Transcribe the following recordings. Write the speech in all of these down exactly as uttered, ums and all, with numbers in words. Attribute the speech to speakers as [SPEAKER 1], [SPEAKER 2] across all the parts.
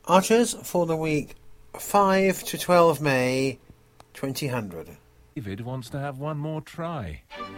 [SPEAKER 1] Archers for the week five to twelve May twenty hundred.
[SPEAKER 2] David wants to have one more try.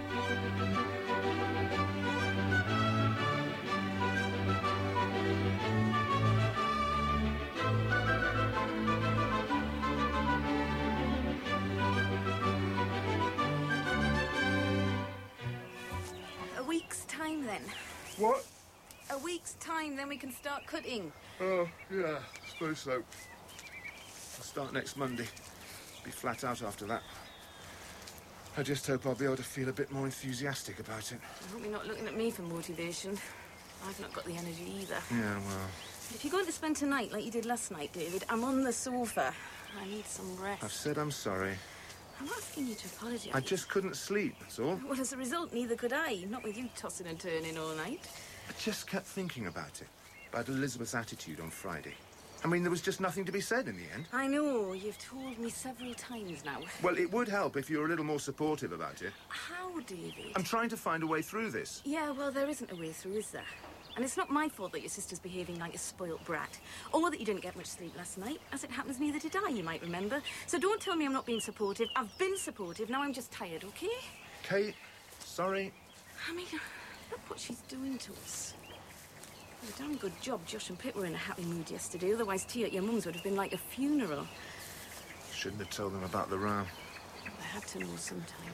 [SPEAKER 3] A week's time then.
[SPEAKER 4] What?
[SPEAKER 3] A week's time, then we can start cutting.
[SPEAKER 4] Oh, yeah, I suppose so. I'll start next Monday. Be flat out after that. I just hope I'll be able to feel a bit more enthusiastic about it.
[SPEAKER 3] I hope you're not looking at me for motivation. I've not got the energy either.
[SPEAKER 4] Yeah, well...
[SPEAKER 3] If you're going to spend tonight like you did last night, David, I'm on the sofa. I need some rest.
[SPEAKER 4] I've said I'm sorry.
[SPEAKER 3] I'm asking you to apologise.
[SPEAKER 4] I just couldn't sleep, that's all.
[SPEAKER 3] Well, as a result, neither could I. Not with you tossing and turning all night.
[SPEAKER 4] I just kept thinking about it. About Elizabeth's attitude on Friday. I mean, there was just nothing to be said in the end.
[SPEAKER 3] I know. You've told me several times now.
[SPEAKER 4] Well, it would help if you were a little more supportive about it.
[SPEAKER 3] How, David?
[SPEAKER 4] I'm trying to find a way through this.
[SPEAKER 3] Yeah, well, there isn't a way through, is there? And it's not my fault that your sister's behaving like a spoilt brat. Or that you didn't get much sleep last night. As it happens, neither did I, you might remember. So don't tell me I'm not being supportive. I've been supportive. Now I'm just tired, OK?
[SPEAKER 4] Kate, sorry.
[SPEAKER 3] I mean, look what she's doing to us. A damn good job Josh and Pip were in a happy mood yesterday. Otherwise, tea at your mum's would have been like a funeral.
[SPEAKER 4] Shouldn't have told them about the row.
[SPEAKER 3] I had to know sometime.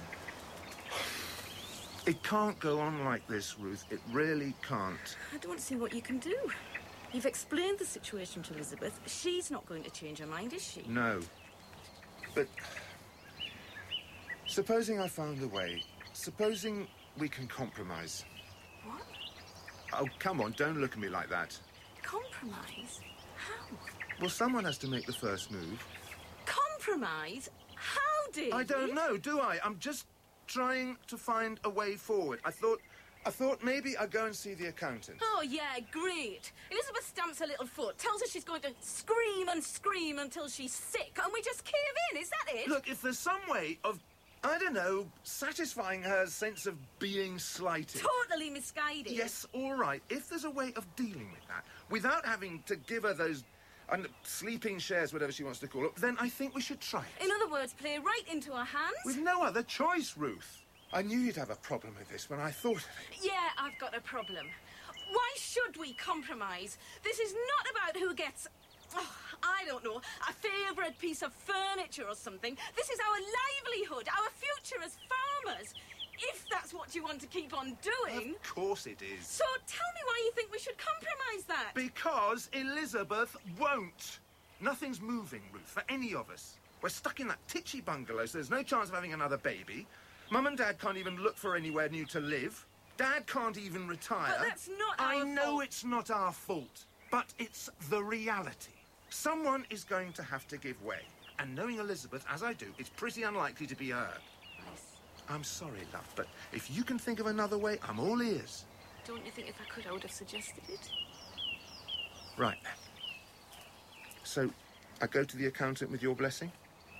[SPEAKER 4] It can't go on like this, Ruth. It really can't.
[SPEAKER 3] I don't see what you can do. You've explained the situation to Elizabeth. She's not going to change her mind, is she?
[SPEAKER 4] No. But... supposing I found a way. Supposing we can compromise.
[SPEAKER 3] What?
[SPEAKER 4] Oh, come on, don't look at me like that.
[SPEAKER 3] Compromise? How?
[SPEAKER 4] Well, someone has to make the first move.
[SPEAKER 3] Compromise? How, David?
[SPEAKER 4] I don't know, do I? I'm just trying to find a way forward. I thought... I thought maybe I'd go and see the accountant.
[SPEAKER 3] Oh, yeah, great. Elizabeth stamps her little foot, tells her she's going to scream and scream until she's sick, and we just cave in, is that it?
[SPEAKER 4] Look, if there's some way of, I don't know, satisfying her sense of being slighted...
[SPEAKER 3] Totally misguided.
[SPEAKER 4] Yes, all right. If there's a way of dealing with that, without having to give her those uh, sleeping shares, whatever she wants to call it, then I think we should try it.
[SPEAKER 3] In other words, play right into her hands?
[SPEAKER 4] With no other choice, Ruth. I knew you'd have a problem with this when I thought of it.
[SPEAKER 3] Yeah, I've got a problem. Why should we compromise? This is not about who gets, oh, I don't know, a favourite piece of furniture or something. This is our livelihood, our future as farmers. If that's what you want to keep on doing...
[SPEAKER 4] Of course it is.
[SPEAKER 3] So tell me why you think we should compromise that.
[SPEAKER 4] Because Elizabeth won't. Nothing's moving, Ruth, for any of us. We're stuck in that titchy bungalow, so there's no chance of having another baby. Mum and Dad can't even look for anywhere new to live. Dad can't even retire.
[SPEAKER 3] But that's not our
[SPEAKER 4] I know
[SPEAKER 3] fault.
[SPEAKER 4] it's not our fault, but it's the reality. Someone is going to have to give way. And knowing Elizabeth, as I do, it's pretty unlikely to be her.
[SPEAKER 3] Nice.
[SPEAKER 4] I'm sorry, love, but if you can think of another way, I'm all ears.
[SPEAKER 3] Don't you think if I could, I would have suggested it?
[SPEAKER 4] Right. So, I go to the accountant with your blessing?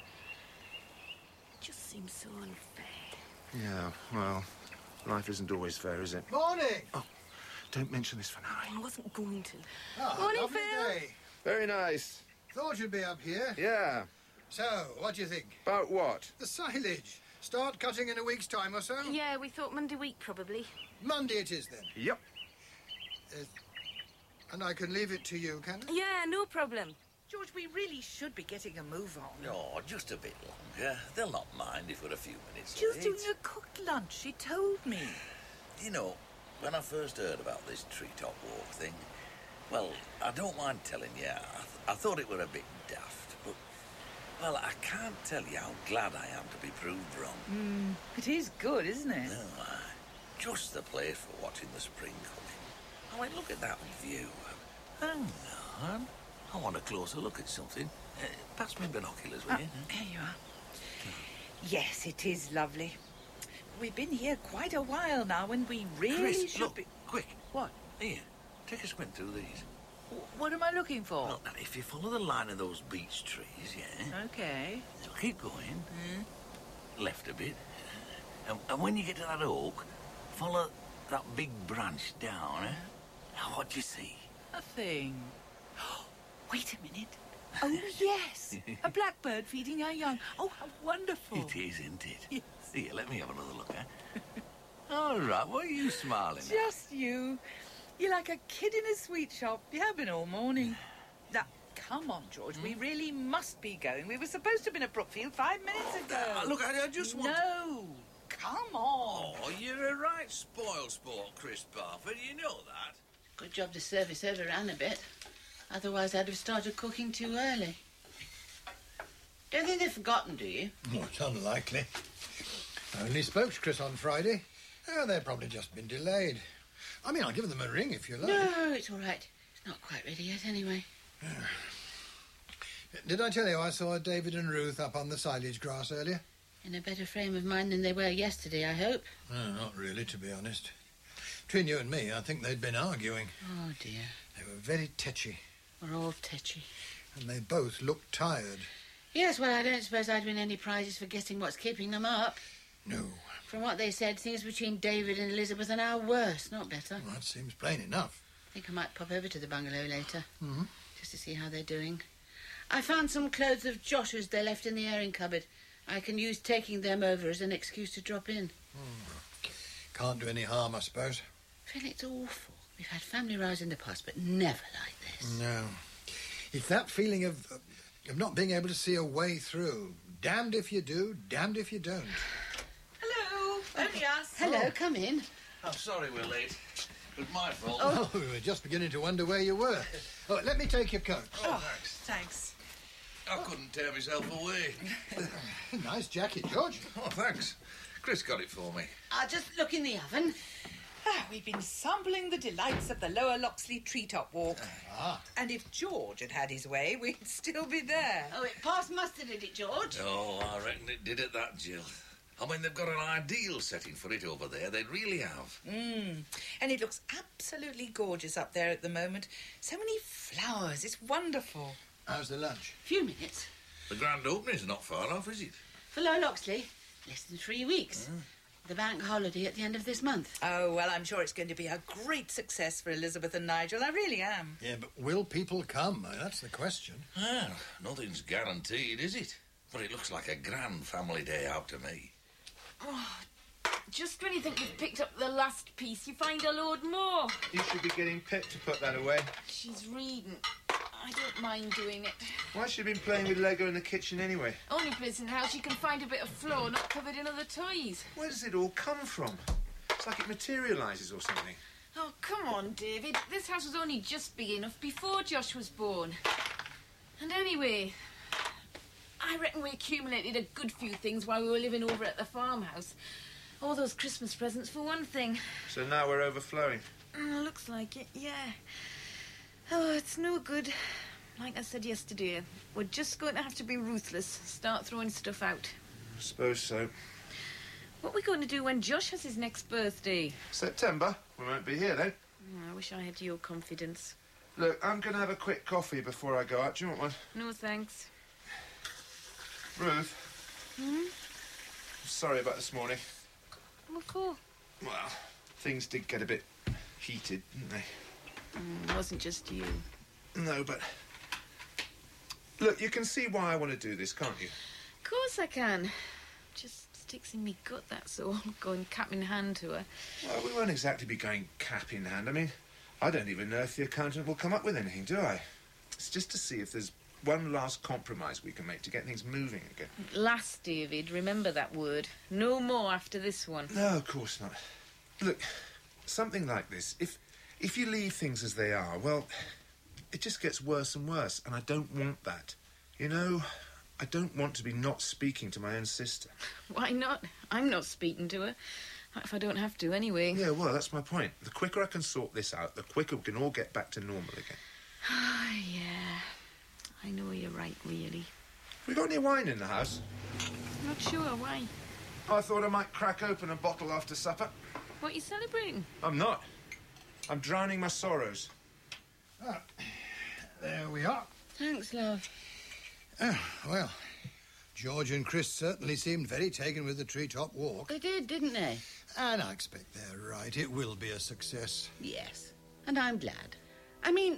[SPEAKER 3] It just seems so unfair.
[SPEAKER 4] Yeah, well, life isn't always fair, is it?
[SPEAKER 5] Morning!
[SPEAKER 4] Oh, don't mention this for now.
[SPEAKER 3] I wasn't going to.
[SPEAKER 5] Ah,
[SPEAKER 3] Morning,
[SPEAKER 5] lovely
[SPEAKER 3] Phil.
[SPEAKER 5] day.
[SPEAKER 4] Very nice.
[SPEAKER 5] Thought you'd be up here.
[SPEAKER 4] Yeah.
[SPEAKER 5] So, what do you think?
[SPEAKER 4] About what?
[SPEAKER 5] The silage. Start cutting in a week's time or so?
[SPEAKER 3] Yeah, we thought Monday week, probably.
[SPEAKER 5] Monday it is, then.
[SPEAKER 4] Yep.
[SPEAKER 5] Uh, and I can leave it to you, can I?
[SPEAKER 3] Yeah, no problem.
[SPEAKER 6] George, we really should be getting a move on.
[SPEAKER 7] No, just a bit longer. They'll not mind if we're a few minutes
[SPEAKER 6] Jill's
[SPEAKER 7] late.
[SPEAKER 6] doing a cooked lunch, she told me.
[SPEAKER 7] You know, when I first heard about this treetop walk thing, well, I don't mind telling you, I, th I thought it were a bit daft, but, well, I can't tell you how glad I am to be proved wrong.
[SPEAKER 6] Mm, it is good, isn't it?
[SPEAKER 7] No, I, just the place for watching the spring coming. I mean, look at that view. Hang on. I want a closer look at something. Uh, pass me binoculars, will
[SPEAKER 6] Oh,
[SPEAKER 7] you?
[SPEAKER 6] here you are. Yes, it is lovely. We've been here quite a while now, and we really
[SPEAKER 7] Chris,
[SPEAKER 6] should
[SPEAKER 7] look,
[SPEAKER 6] be...
[SPEAKER 7] quick.
[SPEAKER 6] What?
[SPEAKER 7] Here, take a squint through these.
[SPEAKER 6] W- What am I looking for?
[SPEAKER 7] Look, now, if you follow the line of those beech trees, yeah?
[SPEAKER 6] Okay.
[SPEAKER 7] So keep going. Left a bit. And, and when you get to that oak, follow that big branch down, eh? Now, what do you see?
[SPEAKER 6] A thing. Wait a minute. Oh, yes. A blackbird feeding our young. Oh, how wonderful.
[SPEAKER 7] It is, isn't it?
[SPEAKER 6] Yes.
[SPEAKER 7] Here, let me have another look, eh? All right, what are you smiling at?
[SPEAKER 6] Just you. You're like a kid in a sweet shop. You have been all morning. Now, come on, George. We really must be going. We were supposed to have been at Brookfield five minutes ago.
[SPEAKER 7] Uh, look, I, I just want...
[SPEAKER 6] No. Come on.
[SPEAKER 7] Oh, you're a right spoil sport, Chris Barford. You know that.
[SPEAKER 8] Good job the service overran a bit. Otherwise, I'd have started cooking too early. Don't think they've forgotten, do you?
[SPEAKER 5] Oh, it's unlikely. I only spoke to Chris on Friday. Oh, they've probably just been delayed. I mean, I'll give them a ring if you like.
[SPEAKER 8] No, it's all right. It's not quite ready yet, anyway.
[SPEAKER 5] Did I tell you I saw David and Ruth up on the silage grass earlier?
[SPEAKER 8] In a better frame of mind than they were yesterday, I hope.
[SPEAKER 5] No, not really, to be honest. Between you and me, I think they'd been arguing.
[SPEAKER 8] Oh, dear.
[SPEAKER 5] They were very tetchy.
[SPEAKER 8] We're all tetchy.
[SPEAKER 5] And they both looked tired.
[SPEAKER 8] Yes, well, I don't suppose I'd win any prizes for guessing what's keeping them up.
[SPEAKER 5] No.
[SPEAKER 8] From what they said, things between David and Elizabeth are now worse, not better.
[SPEAKER 5] Well, that seems plain enough.
[SPEAKER 8] I think I might pop over to the bungalow later,
[SPEAKER 5] Mm-hmm.
[SPEAKER 8] just to see how they're doing. I found some clothes of Josh's they left in the airing cupboard. I can use taking them over as an excuse to drop in.
[SPEAKER 5] Mm. Can't do any harm, I suppose.
[SPEAKER 8] Phil, it's awful. We've had family rows in the past, but never like this.
[SPEAKER 5] No. It's that feeling of, of not being able to see a way through. Damned if you do, damned if you don't.
[SPEAKER 6] Hello. Only us.
[SPEAKER 8] Hello, come in.
[SPEAKER 7] I'm sorry we're late. It was my fault.
[SPEAKER 5] Oh, we were just beginning to wonder where you were. Oh, let me take your coat.
[SPEAKER 7] Oh, thanks.
[SPEAKER 6] Thanks.
[SPEAKER 7] I couldn't tear myself away.
[SPEAKER 5] Nice jacket, George.
[SPEAKER 7] Oh, thanks. Chris got it for me.
[SPEAKER 8] I'll just look in the oven.
[SPEAKER 6] Ah, we've been sampling the delights of the Lower Loxley treetop walk.
[SPEAKER 5] Ah.
[SPEAKER 6] And if George had had his way, we'd still be there.
[SPEAKER 8] Oh, it passed muster, did it, George?
[SPEAKER 7] Oh, I reckon it did it, that, Jill. I mean, they've got an ideal setting for it over there. They'd really have.
[SPEAKER 6] Mm. And it looks absolutely gorgeous up there at the moment. So many flowers. It's wonderful.
[SPEAKER 5] How's the lunch?
[SPEAKER 8] Few minutes.
[SPEAKER 7] The grand opening's not far off, is it?
[SPEAKER 8] For Low Loxley, less than three weeks. Mm. The bank holiday at the end of this month.
[SPEAKER 6] Oh, well, I'm sure it's going to be a great success for Elizabeth and Nigel. I really am.
[SPEAKER 5] Yeah, but will people come? That's the question.
[SPEAKER 7] Well, nothing's guaranteed, is it? But it looks like a grand family day out to me.
[SPEAKER 3] Oh, just when you think you've picked up the last piece, you find a load more.
[SPEAKER 4] You should be getting Pip to put that away.
[SPEAKER 3] She's reading. I don't mind doing it.
[SPEAKER 4] Why's she been playing with Lego in the kitchen anyway?
[SPEAKER 3] Only place in the house you can find a bit of floor not covered in other toys.
[SPEAKER 4] Where does it all come from? It's like it materialises or something.
[SPEAKER 3] Oh, come on, David. This house was only just big enough before Josh was born. And anyway, I reckon we accumulated a good few things while we were living over at the farmhouse. All those Christmas presents, for one thing.
[SPEAKER 4] So now we're overflowing.
[SPEAKER 3] Mm, looks like it, yeah. Oh, it's no good. Like I said yesterday, we're just going to have to be ruthless. Start throwing stuff out.
[SPEAKER 4] I suppose so.
[SPEAKER 3] What are we going to do when Josh has his next birthday?
[SPEAKER 4] September. We won't be here then.
[SPEAKER 3] Oh, I wish I had your confidence.
[SPEAKER 4] Look, I'm going to have a quick coffee before I go out. Do you want one?
[SPEAKER 3] No, thanks.
[SPEAKER 4] Ruth?
[SPEAKER 3] Hmm?
[SPEAKER 4] I'm sorry about this morning.
[SPEAKER 3] What for?
[SPEAKER 4] Well, things did get a bit heated, didn't they?
[SPEAKER 3] Mm, it wasn't just you.
[SPEAKER 4] No, but... Look, you can see why I want to do this, can't you?
[SPEAKER 3] Of course I can. Just sticks in me gut, that's all. Going cap in hand to her.
[SPEAKER 4] Well, we won't exactly be going cap in hand. I mean, I don't even know if the accountant will come up with anything, do I? It's just to see if there's one last compromise we can make to get things moving again.
[SPEAKER 3] Last, David. Remember that word. No more after this one.
[SPEAKER 4] No, of course not. Look, something like this, if... If you leave things as they are, well, it just gets worse and worse, and I don't want that. You know, I don't want to be not speaking to my own sister.
[SPEAKER 3] Why not? I'm not speaking to her. Not if I don't have to, anyway.
[SPEAKER 4] Yeah, well, that's my point. The quicker I can sort this out, the quicker we can all get back to normal again.
[SPEAKER 3] Ah, yeah. I know you're right, really.
[SPEAKER 4] We got any wine in the house?
[SPEAKER 3] Not sure, why?
[SPEAKER 4] I thought I might crack open a bottle after supper.
[SPEAKER 3] What are you celebrating?
[SPEAKER 4] I'm not. I'm drowning my sorrows.
[SPEAKER 5] Ah, there we are.
[SPEAKER 8] Thanks, love.
[SPEAKER 5] Oh, well, George and Chris certainly seemed very taken with the treetop walk.
[SPEAKER 8] They did, didn't they?
[SPEAKER 5] And I expect they're right. It will be a success.
[SPEAKER 8] Yes. And I'm glad. I mean,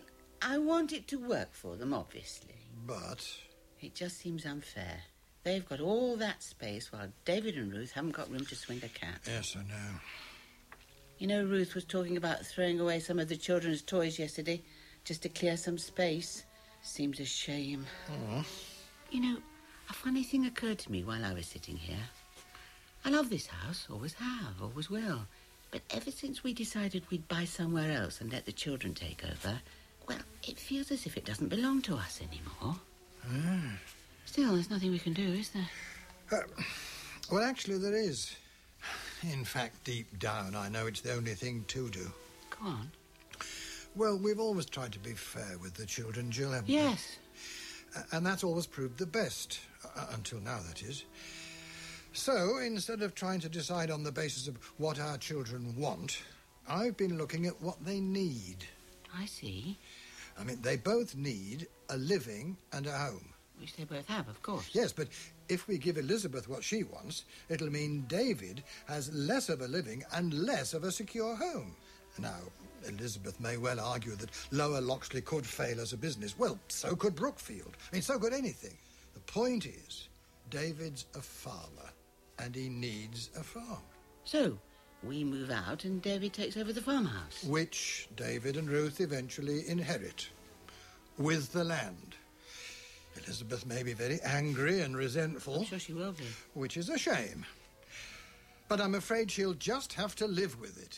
[SPEAKER 8] I want it to work for them, obviously.
[SPEAKER 5] But...
[SPEAKER 8] It just seems unfair. They've got all that space while David and Ruth haven't got room to swing a cat.
[SPEAKER 5] Yes, I know.
[SPEAKER 8] You know, Ruth was talking about throwing away some of the children's toys yesterday just to clear some space. Seems a shame.
[SPEAKER 5] Oh.
[SPEAKER 8] You know, a funny thing occurred to me while I was sitting here. I love this house, always have, always will. But ever since we decided we'd buy somewhere else and let the children take over, well, it feels as if it doesn't belong to us anymore.
[SPEAKER 5] Ah.
[SPEAKER 8] Still, there's nothing we can do, is there?
[SPEAKER 5] Uh, well, actually, there is. In fact, deep down, I know it's the only thing to do.
[SPEAKER 8] Go on.
[SPEAKER 5] Well, we've always tried to be fair with the children, Jill, haven't we?
[SPEAKER 8] Yes.
[SPEAKER 5] Uh, and that's always proved the best. Uh, until now, that is. So, instead of trying to decide on the basis of what our children want, I've been looking at what they need.
[SPEAKER 8] I see.
[SPEAKER 5] I mean, they both need a living and a home.
[SPEAKER 8] Which they both have, of course.
[SPEAKER 5] Yes, but if we give Elizabeth what she wants, it'll mean David has less of a living and less of a secure home. Now, Elizabeth may well argue that Lower Loxley could fail as a business. Well, so could Brookfield. I mean, so could anything. The point is, David's a farmer, and he needs a farm.
[SPEAKER 8] So, we move out and David takes over the farmhouse.
[SPEAKER 5] Which David and Ruth eventually inherit. With the land. Elizabeth may be very angry and resentful.
[SPEAKER 8] I'm sure she will be.
[SPEAKER 5] Which is a shame. But I'm afraid she'll just have to live with it.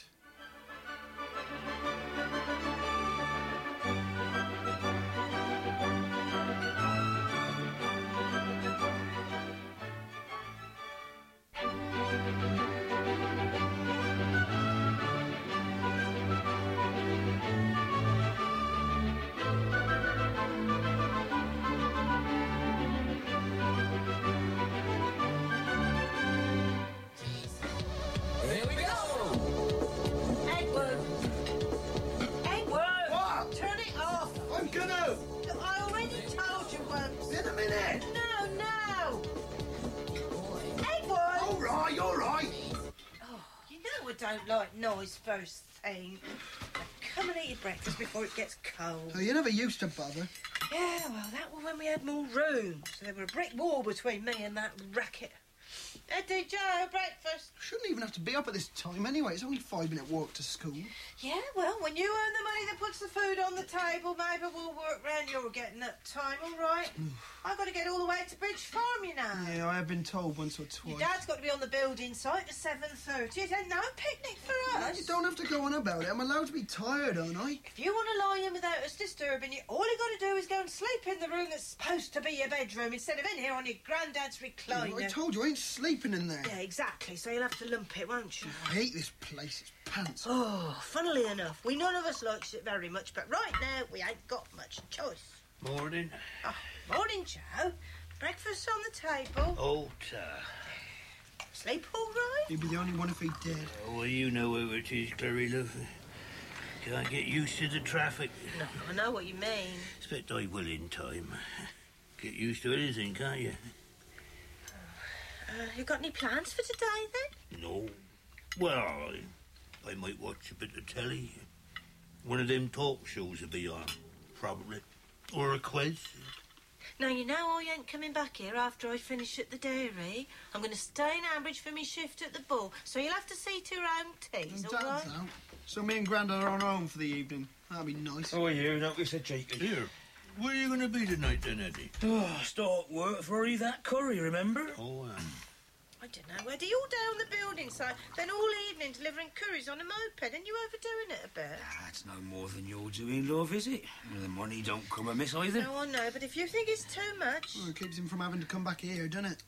[SPEAKER 9] Don't like noise first thing. Come and eat your breakfast before it gets cold.
[SPEAKER 10] Oh, you never used to bother.
[SPEAKER 9] Yeah, well, that was when we had more room. So there were a brick wall between me and that racket. Eddie, Joe, breakfast.
[SPEAKER 10] Shouldn't even have to be up at this time anyway. It's only five minute walk to school.
[SPEAKER 9] Yeah, well, when you earn the money that puts the food on the table, maybe we'll work round your getting up time, all right? I've got to get all the way to Bridge Farm, you know.
[SPEAKER 10] Yeah, I have been told once or twice.
[SPEAKER 9] Your dad's got to be on the building site at seven thirty. It ain't no picnic for us.
[SPEAKER 10] You don't have to go on about it. I'm allowed to be tired, aren't I?
[SPEAKER 9] If you want to lie in without us disturbing you, all you got to do is go and sleep in the room that's supposed to be your bedroom instead of in here on your granddad's recliner.
[SPEAKER 10] I told you, I ain't sleeping in there.
[SPEAKER 9] Yeah, exactly. So you'll have to lump it, won't you?
[SPEAKER 10] I hate this place. It's pants.
[SPEAKER 9] Oh, funnily enough, we none of us likes it very much, but right now we ain't got much choice.
[SPEAKER 11] Morning.
[SPEAKER 9] Oh, morning, Joe. Breakfast on the table.
[SPEAKER 11] Oh, sir.
[SPEAKER 9] Sleep all right?
[SPEAKER 10] He'd be the only one if he did.
[SPEAKER 11] Oh, well, you know who it is, Clary, love. Can't get used to the traffic.
[SPEAKER 9] No, I know what you mean.
[SPEAKER 11] Expect I will in time. Get used to anything, can't you?
[SPEAKER 9] Uh, you got any plans for today, then?
[SPEAKER 11] No. Well, I, I might watch a bit of telly. One of them talk shows will be on, probably. Or a quiz.
[SPEAKER 9] Now, you know I ain't coming back here after I finish at the dairy. I'm going to stay in Ambridge for me shift at the Bull, so you'll have to see to your own teas,
[SPEAKER 10] And
[SPEAKER 9] all right?
[SPEAKER 10] Dad's out. So me and Grandad are on home for the evening. That'd be nice.
[SPEAKER 11] Oh, you don't be so cheeky. Here. Where are you going to be tonight, then, Eddie?
[SPEAKER 12] Oh, start work for you that curry, remember?
[SPEAKER 11] Oh, um...
[SPEAKER 9] I don't know, Eddie, all down the building site, then all evening delivering curries on a moped, and you overdoing it a bit.
[SPEAKER 12] That's no more than you're doing, love, is it? The money don't come amiss either.
[SPEAKER 9] No, I know, but if you think it's too much...
[SPEAKER 10] Well, it keeps him from having to come back here, doesn't it?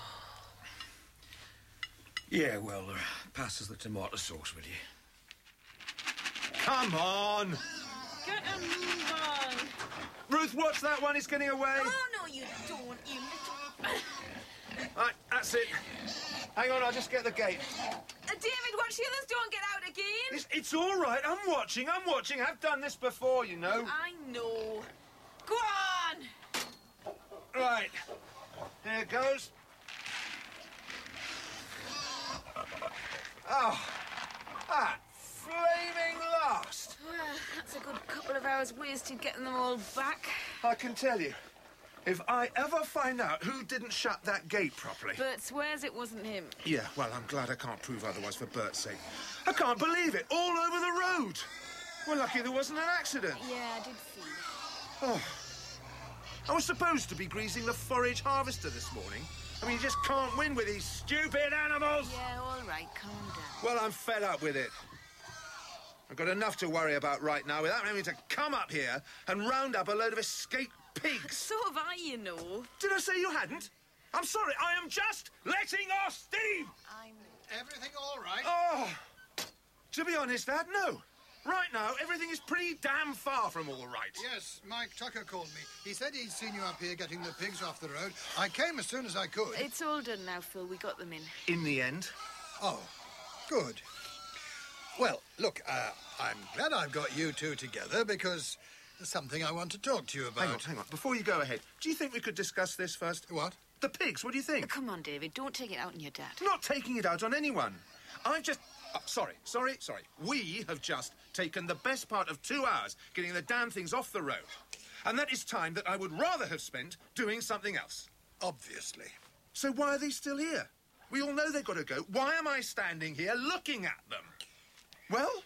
[SPEAKER 12] Yeah, well, uh, pass us the tomato sauce, will you?
[SPEAKER 4] Come on!
[SPEAKER 3] Get a move on.
[SPEAKER 4] Ruth, watch that one. He's getting away.
[SPEAKER 3] Oh, no, you don't, you little...
[SPEAKER 4] Right, that's it. Hang on, I'll just get the gate.
[SPEAKER 3] Uh, David, watch the others don't get out again.
[SPEAKER 4] It's, it's all right. I'm watching. I'm watching. I've done this before, you know.
[SPEAKER 3] I know. Go on.
[SPEAKER 4] Right. Here it goes. Oh, that flaming loss. last.
[SPEAKER 3] Well, that's a good couple of hours wasted getting them all back.
[SPEAKER 4] I can tell you, if I ever find out who didn't shut that gate properly...
[SPEAKER 3] Bert swears it wasn't him.
[SPEAKER 4] Yeah, well, I'm glad I can't prove otherwise for Bert's sake. I can't believe it, all over the road. We're lucky there wasn't an accident.
[SPEAKER 3] Yeah, I did see.
[SPEAKER 4] Oh. I was supposed to be greasing the forage harvester this morning. I mean, you just can't win with these stupid animals.
[SPEAKER 3] Yeah, all right, calm down.
[SPEAKER 4] Well, I'm fed up with it. I've got enough to worry about right now without having to come up here and round up a load of escaped pigs.
[SPEAKER 3] So have I, you know.
[SPEAKER 4] Did I say you hadn't? I'm sorry, I am just letting off steam.
[SPEAKER 3] I'm...
[SPEAKER 5] Everything all right?
[SPEAKER 4] Oh, to be honest, Dad, no. Right now, everything is pretty damn far from all right.
[SPEAKER 5] Yes, Mike Tucker called me. He said he'd seen you up here getting the pigs off the road. I came as soon as I could.
[SPEAKER 3] It's all done now, Phil. We got them in.
[SPEAKER 4] In the end?
[SPEAKER 5] Oh, good. Well, look, uh, I'm glad I've got you two together because there's something I want to talk to you about.
[SPEAKER 4] Hang on, hang on. Before you go ahead, do you think we could discuss this first?
[SPEAKER 5] What?
[SPEAKER 4] The pigs, what do you think?
[SPEAKER 3] Oh, come on, David. Don't take it out on your dad.
[SPEAKER 4] I'm not taking it out on anyone. I've just... Oh, sorry, sorry, sorry. We have just taken the best part of two hours getting the damn things off the road. And that is time that I would rather have spent doing something else.
[SPEAKER 5] Obviously.
[SPEAKER 4] So why are they still here? We all know they've got to go. Why am I standing here looking at them? Well?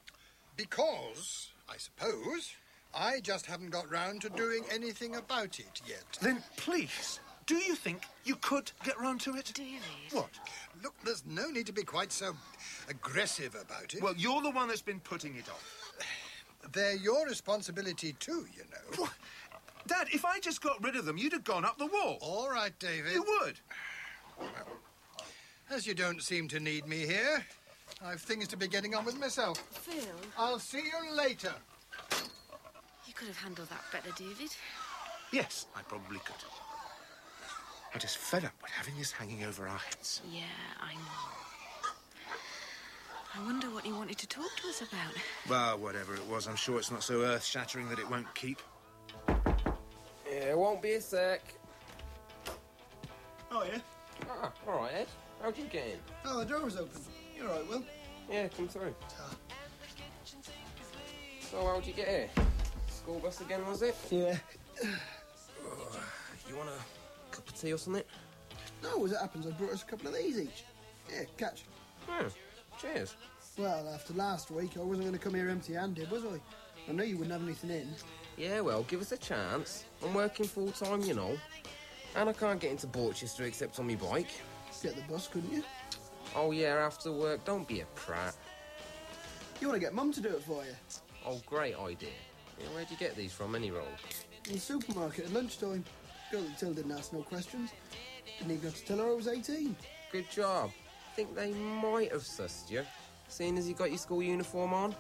[SPEAKER 5] Because, I suppose, I just haven't got round to doing anything about it yet.
[SPEAKER 4] Then please, do you think you could get round to it?
[SPEAKER 3] David.
[SPEAKER 4] What?
[SPEAKER 5] Look, there's no need to be quite so aggressive about it.
[SPEAKER 4] Well, you're the one that's been putting it off.
[SPEAKER 5] They're your responsibility too, you know.
[SPEAKER 4] What? Dad, if I just got rid of them, you'd have gone up the wall.
[SPEAKER 5] All right, David.
[SPEAKER 4] You would.
[SPEAKER 5] Well, as you don't seem to need me here, I've things to be getting on with myself.
[SPEAKER 3] Phil.
[SPEAKER 5] I'll see you later.
[SPEAKER 3] You could have handled that better, David.
[SPEAKER 4] Yes, I probably could. I'm just fed up with having this hanging over our heads.
[SPEAKER 3] Yeah, I know. I wonder what he wanted to talk to us about.
[SPEAKER 4] Well, whatever it was, I'm sure it's not so earth-shattering that it won't keep.
[SPEAKER 13] Yeah, it won't be a sec.
[SPEAKER 10] Oh, yeah?
[SPEAKER 13] Ah, all right, Ed. How'd you get in?
[SPEAKER 10] Oh, the door was open. You're all right, Will.
[SPEAKER 13] Yeah, come through. So, how'd you get here? School bus again, was it?
[SPEAKER 10] Yeah.
[SPEAKER 13] Oh, you want a cup of tea or something?
[SPEAKER 10] No, as it happens, I brought us a couple of these each. Yeah, catch.
[SPEAKER 13] Hmm, cheers.
[SPEAKER 10] Well, after last week, I wasn't going to come here empty-handed, was I? I knew you wouldn't have anything in.
[SPEAKER 13] Yeah, well, give us a chance. I'm working full-time, you know. And I can't get into Borchester except on my bike.
[SPEAKER 10] Get the bus, couldn't you?
[SPEAKER 13] Oh, yeah, after work. Don't be a prat.
[SPEAKER 10] You want to get Mum to do it for you?
[SPEAKER 13] Oh, great idea. Yeah, where'd you get these from, any roll?
[SPEAKER 10] In the supermarket at lunchtime. Girl at Till didn't ask no questions. Didn't even have to tell her I was eighteen.
[SPEAKER 13] Good job. Think they might have sussed you, seeing as you got your school uniform on.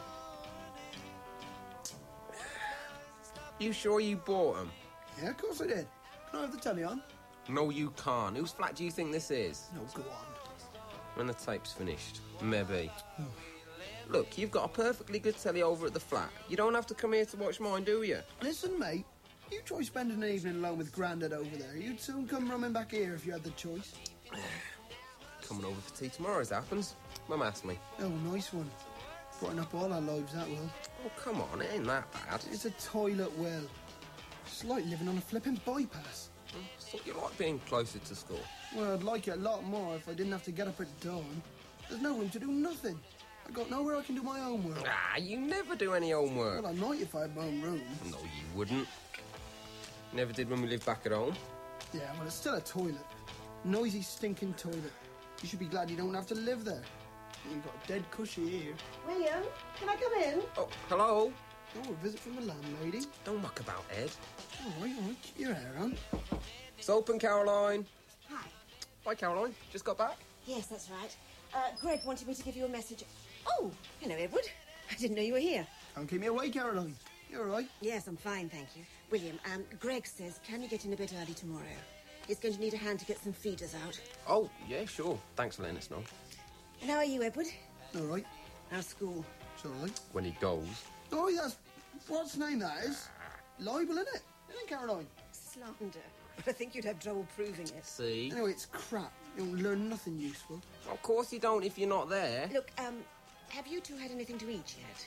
[SPEAKER 13] You sure you bought them?
[SPEAKER 10] Yeah, of course I did. Can I have the telly on?
[SPEAKER 13] No, you can't. Whose flat do you think this is?
[SPEAKER 10] No, go on.
[SPEAKER 13] When the tape's finished. Maybe. Look, you've got a perfectly good telly over at the flat. You don't have to come here to watch mine, do you?
[SPEAKER 10] Listen, mate. You try spending an evening alone with Grandad over there. You'd soon come running back here if you had the choice.
[SPEAKER 13] Coming over for tea tomorrow, as it happens. Mum asked me.
[SPEAKER 10] Oh, nice one. Brighten up all our lives, that will.
[SPEAKER 13] Oh, come on, it ain't that bad.
[SPEAKER 10] It's a toilet well. It's like living on a flipping bypass.
[SPEAKER 13] I thought you liked being closer to school.
[SPEAKER 10] Well, I'd like it a lot more if I didn't have to get up at dawn. There's no room to do nothing. I got nowhere I can do my homework.
[SPEAKER 13] Ah, you never do any homework.
[SPEAKER 10] Well, I might if I had my own room.
[SPEAKER 13] No, you wouldn't. Never did when we lived back at home.
[SPEAKER 10] Yeah, well, it's still a toilet. Noisy, stinking toilet. You should be glad you don't have to live there. You've got a dead cushy here.
[SPEAKER 9] William, can I come in?
[SPEAKER 13] Oh, hello?
[SPEAKER 10] Oh, a visit from the landlady.
[SPEAKER 13] Don't muck about, Ed.
[SPEAKER 10] All right, all right, keep your hair on.
[SPEAKER 13] It's open, Caroline.
[SPEAKER 9] Hi.
[SPEAKER 13] Bye, Caroline. Just got back?
[SPEAKER 9] Yes, that's right. Uh, Greg wanted me to give you a message. Oh, hello, Edward. I didn't know you were here.
[SPEAKER 10] Don't keep me away, Caroline. You all right?
[SPEAKER 9] Yes, I'm fine, thank you. William, um, Greg says, can you get in a bit early tomorrow? He's going to need a hand to get some feeders out.
[SPEAKER 13] Oh, yeah, sure. Thanks for letting us know.
[SPEAKER 9] And how are you, Edward?
[SPEAKER 10] All right.
[SPEAKER 9] How's school?
[SPEAKER 10] It's all right.
[SPEAKER 13] When he goes.
[SPEAKER 10] Oh, that's... What's the name that is? Libel, isn't it? Isn't it, Caroline?
[SPEAKER 9] Slander. But I think you'd have trouble proving it.
[SPEAKER 13] See?
[SPEAKER 10] Anyway, it's crap. You'll learn nothing useful.
[SPEAKER 13] Of course you don't if you're not there.
[SPEAKER 9] Look, um, have you two had anything to eat yet?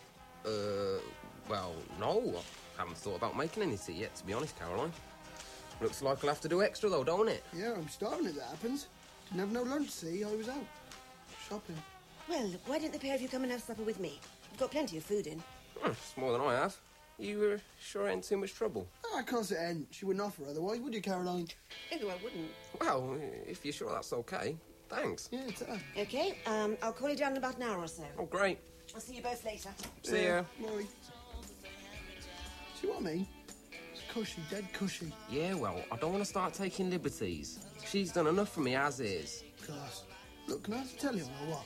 [SPEAKER 13] Uh, well, no. I haven't thought about making any tea yet, to be honest, Caroline. Looks like I'll have to do extra, though, don't it?
[SPEAKER 10] Yeah, I'm starving if that happens. Didn't have no lunch, see? I was out shopping.
[SPEAKER 14] Well, why don't the pair of you come and have supper with me? I've got plenty of food in.
[SPEAKER 13] Hmm, it's more than I have. You uh, sure ain't too much trouble?
[SPEAKER 10] Oh, of course it ain't. She wouldn't offer otherwise, would you, Caroline?
[SPEAKER 14] No, I wouldn't.
[SPEAKER 13] Well, if you're sure that's okay, thanks.
[SPEAKER 10] Yeah, it's uh...
[SPEAKER 14] OK, um, I'll call you down in about an hour or so.
[SPEAKER 13] Oh, great.
[SPEAKER 14] I'll see you both later.
[SPEAKER 13] See ya.
[SPEAKER 10] Bye. See what I mean? It's cushy, dead cushy.
[SPEAKER 13] Yeah, well, I don't want to start taking liberties. She's done enough for me as is.
[SPEAKER 10] Gosh. Look, can I have to tell you or what?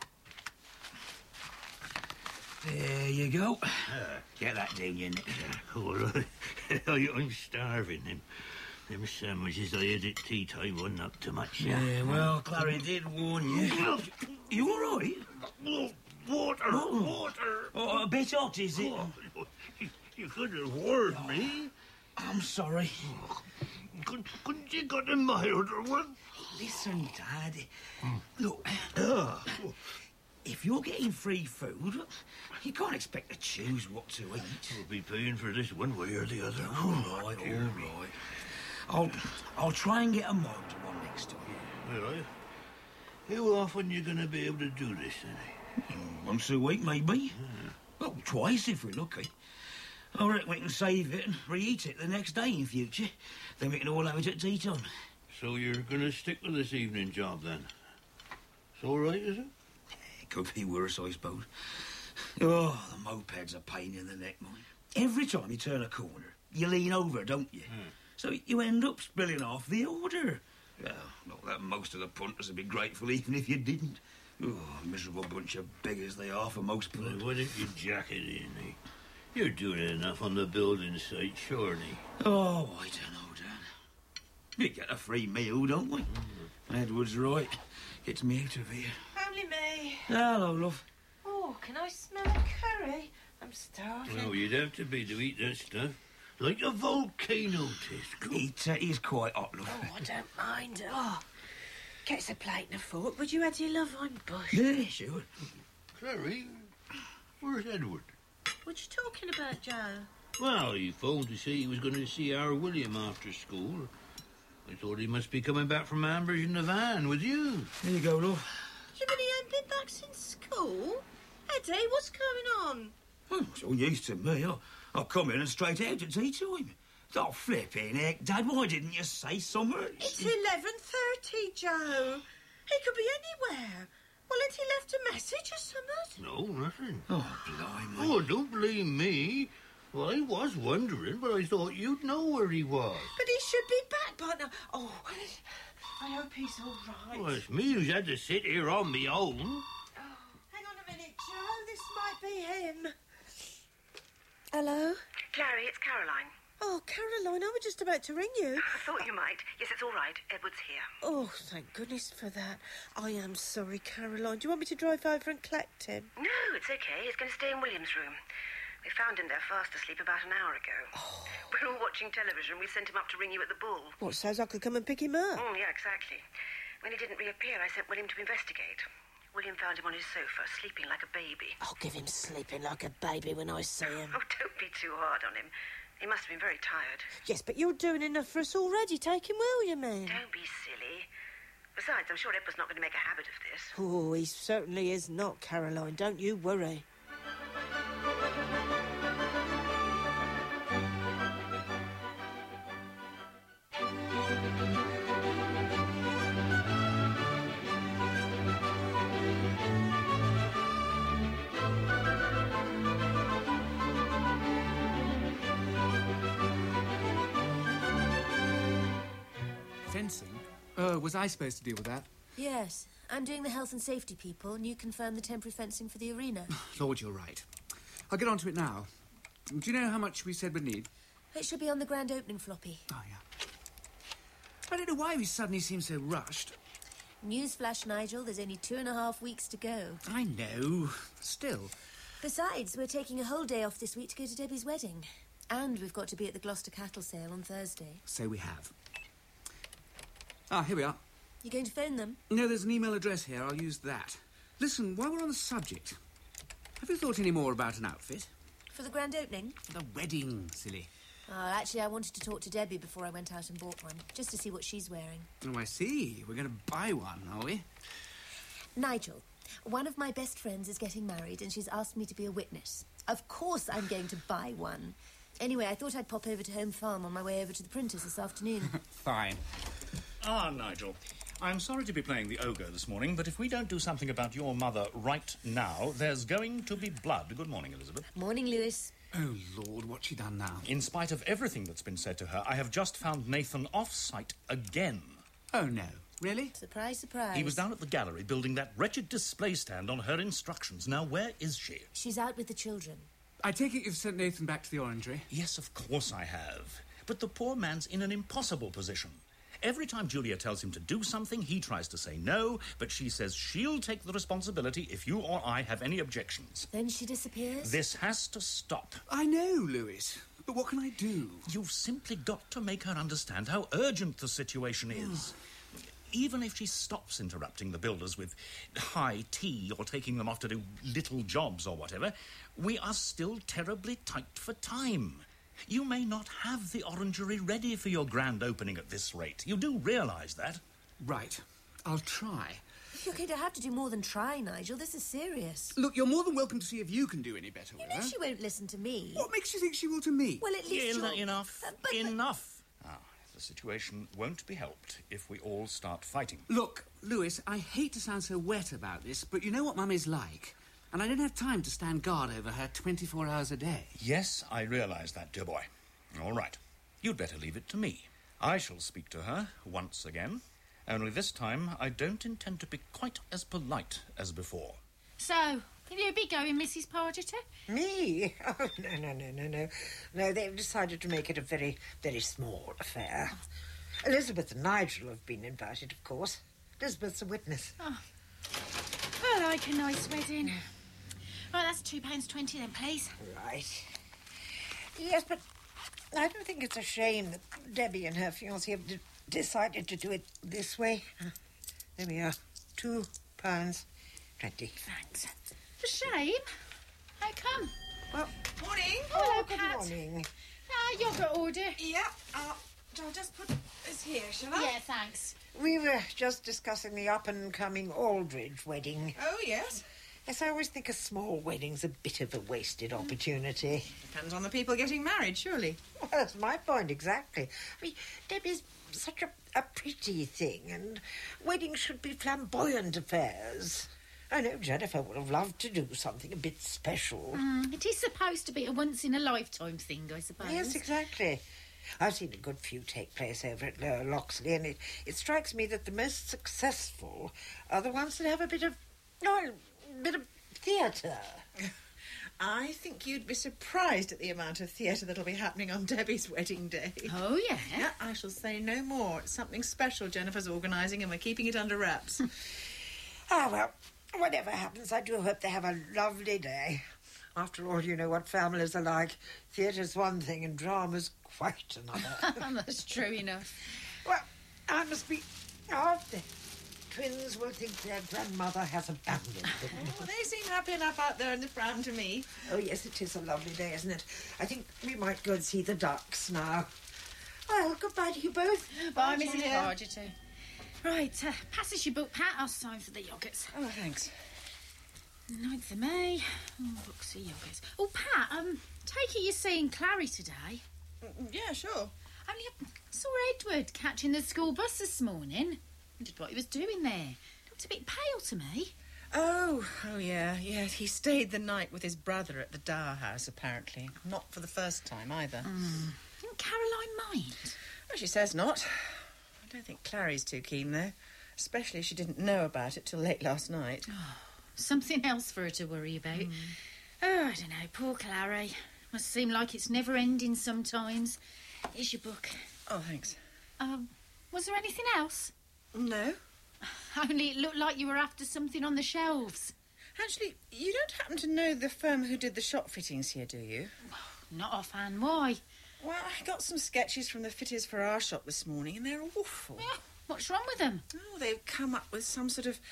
[SPEAKER 12] There you go. Uh, get that down your neck.
[SPEAKER 11] All right. I'm starving. Them, them sandwiches I had at tea time wasn't up to much.
[SPEAKER 12] Yeah, well, Clary did warn you. You all right?
[SPEAKER 11] Oh, water,
[SPEAKER 12] Oh.
[SPEAKER 11] water.
[SPEAKER 12] Oh, a bit hot, is it?
[SPEAKER 11] Oh, you, you could have warned me.
[SPEAKER 12] I'm sorry.
[SPEAKER 11] Could, couldn't you got a milder one?
[SPEAKER 12] Listen, Dad. Look, uh, if you're getting free food, you can't expect to choose what to eat.
[SPEAKER 11] We'll be paying for this one way or the other.
[SPEAKER 12] All right, all right. I'll, I'll try and get a milder one next time.
[SPEAKER 11] All right. How often you going to be able to do this, then?
[SPEAKER 12] Once a week, maybe. Well, twice if we're lucky. I reckon we can save it and reheat it the next day in future. Then we can all have it at tea time.
[SPEAKER 11] So you're going to stick with this evening job, then? It's all right, is it?
[SPEAKER 12] It could be worse, I suppose. Oh, the moped's a pain in the neck, mine. Every time you turn a corner, you lean over, don't you?
[SPEAKER 11] Hmm.
[SPEAKER 12] So you end up spilling off the order. Well, not that most of the punters would be grateful even if you didn't. Oh, miserable bunch of beggars they are for most
[SPEAKER 11] Well,
[SPEAKER 12] punters.
[SPEAKER 11] why don't you jack it in, eh? You're doing enough on the building site, surely.
[SPEAKER 12] Oh, I don't know, Dan. We get a free meal, don't we? Mm. Edward's right. Gets me out of here.
[SPEAKER 9] Only me.
[SPEAKER 12] Hello, love.
[SPEAKER 9] Oh, can I smell a curry? I'm starving.
[SPEAKER 11] Well, you'd have to be to eat that stuff. Like a volcano test.
[SPEAKER 12] It uh, is quite hot, love.
[SPEAKER 9] Oh, I don't mind. Oh, get us a plate and a fork. Would you add your love on bush?
[SPEAKER 12] Yeah, sure.
[SPEAKER 11] Clary, where's Edward?
[SPEAKER 9] What you talking about, Joe?
[SPEAKER 11] Well, he phoned to say he was going to see our William after school. I thought he must be coming back from Ambridge in the van with you.
[SPEAKER 12] There you go, love.
[SPEAKER 9] You mean he ain't been back since school? Eddie, what's going on?
[SPEAKER 12] Well, it's all used to me. I'll, I'll come in and straight out at tea time. Oh, flipping heck, Dad, why didn't you say something?
[SPEAKER 9] It's eleven thirty, Joe. He could be anywhere. Well, ain't he left a message or something?
[SPEAKER 11] No, nothing.
[SPEAKER 12] Oh, blimey.
[SPEAKER 11] Oh, don't blame me. Well, I was wondering, but I thought you'd know where he was.
[SPEAKER 9] But he should be back by now. Oh, I hope he's all right.
[SPEAKER 11] Well, it's me who's had to sit here on me own.
[SPEAKER 9] Oh, hang on a minute, Joe. This might be him. Hello?
[SPEAKER 15] Clary, it's Caroline.
[SPEAKER 9] Oh, Caroline, I was just about to ring you.
[SPEAKER 15] I thought you might. Yes, it's all right. Edward's here.
[SPEAKER 9] Oh, thank goodness for that. I am sorry, Caroline. Do you want me to drive over and collect him?
[SPEAKER 15] No, it's okay. He's going to stay in William's room. We found him there fast asleep about an hour ago.
[SPEAKER 9] Oh.
[SPEAKER 15] We're all watching television. We sent him up to ring you at the Bull.
[SPEAKER 9] What, sounds I could come and pick him up?
[SPEAKER 15] Mm, yeah, exactly. When he didn't reappear, I sent William to investigate. William found him on his sofa, sleeping like a baby.
[SPEAKER 9] I'll give him sleeping like a baby when I see him.
[SPEAKER 15] Oh, don't be too hard on him. He must have been very tired.
[SPEAKER 9] Yes, but you're doing enough for us already. Take him, will you, man?
[SPEAKER 15] Don't be silly. Besides, I'm sure Edward's not going to make a habit of this.
[SPEAKER 9] Oh, he certainly is not, Caroline. Don't you worry.
[SPEAKER 16] Fencing? Oh, was I supposed to deal with that?
[SPEAKER 17] Yes, I'm doing the health and safety people, and you confirm the temporary fencing for the arena.
[SPEAKER 16] Lord, you're right. I'll get on to it now. Do you know how much we said we'd need?
[SPEAKER 17] It should be on the grand opening floppy.
[SPEAKER 16] Oh, yeah. I don't know why we suddenly seem so rushed.
[SPEAKER 17] Newsflash, Nigel, there's only two and a half weeks to go.
[SPEAKER 16] I know. Still.
[SPEAKER 17] Besides, we're taking a whole day off this week to go to Debbie's wedding. And we've got to be at the Gloucester cattle sale on Thursday.
[SPEAKER 16] So we have. Ah, here we are.
[SPEAKER 17] You going to phone them?
[SPEAKER 16] No, there's an email address here. I'll use that. Listen, while we're on the subject, Have you thought any more about an outfit?
[SPEAKER 17] For the grand opening?
[SPEAKER 16] For the wedding, silly.
[SPEAKER 17] Oh, actually, I wanted to talk to Debbie before I went out and bought one, just to see what she's wearing.
[SPEAKER 16] Oh, I see. We're going to buy one, are we?
[SPEAKER 17] Nigel, one of my best friends is getting married and she's asked me to be a witness. Of course I'm going to buy one. Anyway, I thought I'd pop over to Home Farm on my way over to the printers this afternoon.
[SPEAKER 16] Fine.
[SPEAKER 18] Ah, Nigel. I'm sorry to be playing the ogre this morning, but if we don't do something about your mother right now, there's going to be blood. Good morning, Elizabeth.
[SPEAKER 17] Morning, Lewis.
[SPEAKER 16] Oh, Lord, what's she done now?
[SPEAKER 18] In spite of everything that's been said to her, I have just found Nathan off-site again.
[SPEAKER 16] Oh, no. Really?
[SPEAKER 17] Surprise, surprise.
[SPEAKER 18] He was down at the gallery building that wretched display stand on her instructions. Now, where is she?
[SPEAKER 17] She's out with the children.
[SPEAKER 16] I take it you've sent Nathan back to the orangery?
[SPEAKER 18] Yes, of course I have. But the poor man's in an impossible position. Every time Julia tells him to do something, he tries to say no, but she says she'll take the responsibility if you or I have any objections.
[SPEAKER 17] Then she disappears?
[SPEAKER 18] This has to stop.
[SPEAKER 16] I know, Lewis. But what can I do?
[SPEAKER 18] You've simply got to make her understand how urgent the situation is. Even if she stops interrupting the builders with high tea or taking them off to do little jobs or whatever, we are still terribly tight for time. You may not have the orangery ready for your grand opening at this rate. You do realise that?
[SPEAKER 16] Right. I'll try.
[SPEAKER 17] You're going to have to do more than try, Nigel. This is serious.
[SPEAKER 16] Look, you're more than welcome to see if you can do any better
[SPEAKER 17] You
[SPEAKER 16] with
[SPEAKER 17] know
[SPEAKER 16] her.
[SPEAKER 17] she won't listen to me.
[SPEAKER 16] What makes you think she will to me?
[SPEAKER 17] Well, at least
[SPEAKER 18] En-
[SPEAKER 17] you'll...
[SPEAKER 18] Enough.
[SPEAKER 17] Uh, but-
[SPEAKER 18] Enough. Ah, the situation won't be helped if we all start fighting.
[SPEAKER 16] Look, Lewis, I hate to sound so wet about this, but you know what Mum is like. And I don't have time to stand guard over her twenty-four hours a day.
[SPEAKER 18] Yes, I realise that, dear boy. All right. You'd better leave it to me. I shall speak to her once again. Only this time, I don't intend to be quite as polite as before.
[SPEAKER 19] So, will you be going, Missus Pargeter?
[SPEAKER 20] Me? Oh, no, no, no, no, no. No, they've decided to make it a very, very small affair. Elizabeth and Nigel have been invited, of course. Elizabeth's a witness.
[SPEAKER 19] Oh. I like a nice wedding. Right, that's two pounds twenty then, please.
[SPEAKER 20] Right. Yes, but I don't think it's a shame that Debbie and her fiancé have d- decided to do it this way. Uh, there we are. Two pounds twenty.
[SPEAKER 19] Thanks. A shame. How come?
[SPEAKER 20] Well,
[SPEAKER 9] morning.
[SPEAKER 19] Hello,
[SPEAKER 20] good
[SPEAKER 19] Kat.
[SPEAKER 20] morning.
[SPEAKER 19] Ah, yogurt order.
[SPEAKER 9] Yeah, uh, I'll just put this here, shall I?
[SPEAKER 19] Yeah, thanks.
[SPEAKER 20] We were just discussing the up-and-coming Aldridge wedding.
[SPEAKER 9] Oh, yes.
[SPEAKER 20] Yes, I always think a small wedding's a bit of a wasted opportunity.
[SPEAKER 9] Depends on the people getting married, surely.
[SPEAKER 20] Well, that's my point, exactly. I mean, Debbie's such a, a pretty thing, and weddings should be flamboyant affairs. I know Jennifer would have loved to do something a bit special.
[SPEAKER 19] Mm, it is supposed to be a once-in-a-lifetime thing, I suppose.
[SPEAKER 20] Yes, exactly. I've seen a good few take place over at Lower Loxley, and it, it strikes me that the most successful are the ones that have a bit of, oh, a bit of theatre.
[SPEAKER 9] I think you'd be surprised at the amount of theatre that'll be happening on Debbie's wedding day.
[SPEAKER 19] Oh, yeah?
[SPEAKER 9] Yeah, I shall say no more. It's something special Jennifer's organising, and we're keeping it under wraps.
[SPEAKER 20] Ah, well, whatever happens, I do hope they have a lovely day. After all, you know what families are like. Theatre's one thing and drama's quite another.
[SPEAKER 19] That's true enough.
[SPEAKER 20] Well, I must be off. The twins will think their grandmother has abandoned them.
[SPEAKER 9] Oh, they seem happy enough out there in the pram to me.
[SPEAKER 20] Oh, yes, it is a lovely day, isn't it? I think we might go and see the ducks now. Well, goodbye to you both.
[SPEAKER 19] Bye, Missus Pargeter. Right, uh, pass us your book, Pat. I'll sign for the yoghurts.
[SPEAKER 9] Oh, thanks.
[SPEAKER 19] ninth of May. Oh, books of yoghurts. Oh, Pat, um, take it you're seeing Clary today.
[SPEAKER 9] Yeah, sure.
[SPEAKER 19] Only I saw Edward catching the school bus this morning. Wondered what he was doing there. Looked a bit pale to me.
[SPEAKER 9] Oh, oh, yeah, yeah. He stayed the night with his brother at the Dower House, apparently. Not for the first time, either.
[SPEAKER 19] Mm. Didn't Caroline mind?
[SPEAKER 9] Well, she says not. I don't think Clary's too keen, though. Especially if she didn't know about it till late last night.
[SPEAKER 19] Oh, something else for her to worry about. Mm. Oh, I don't know. Poor Clary. Must seem like it's never ending sometimes. Here's your book.
[SPEAKER 9] Oh, thanks.
[SPEAKER 19] Um, was there anything else?
[SPEAKER 9] No.
[SPEAKER 19] Only it looked like you were after something on the shelves.
[SPEAKER 9] Actually, you don't happen to know the firm who did the shop fittings here, do you?
[SPEAKER 19] Not offhand. Why?
[SPEAKER 9] Well, I got some sketches from the fitters for our shop this morning, and they're awful.
[SPEAKER 19] Yeah. What's wrong with them?
[SPEAKER 9] Oh, they've come up with some sort of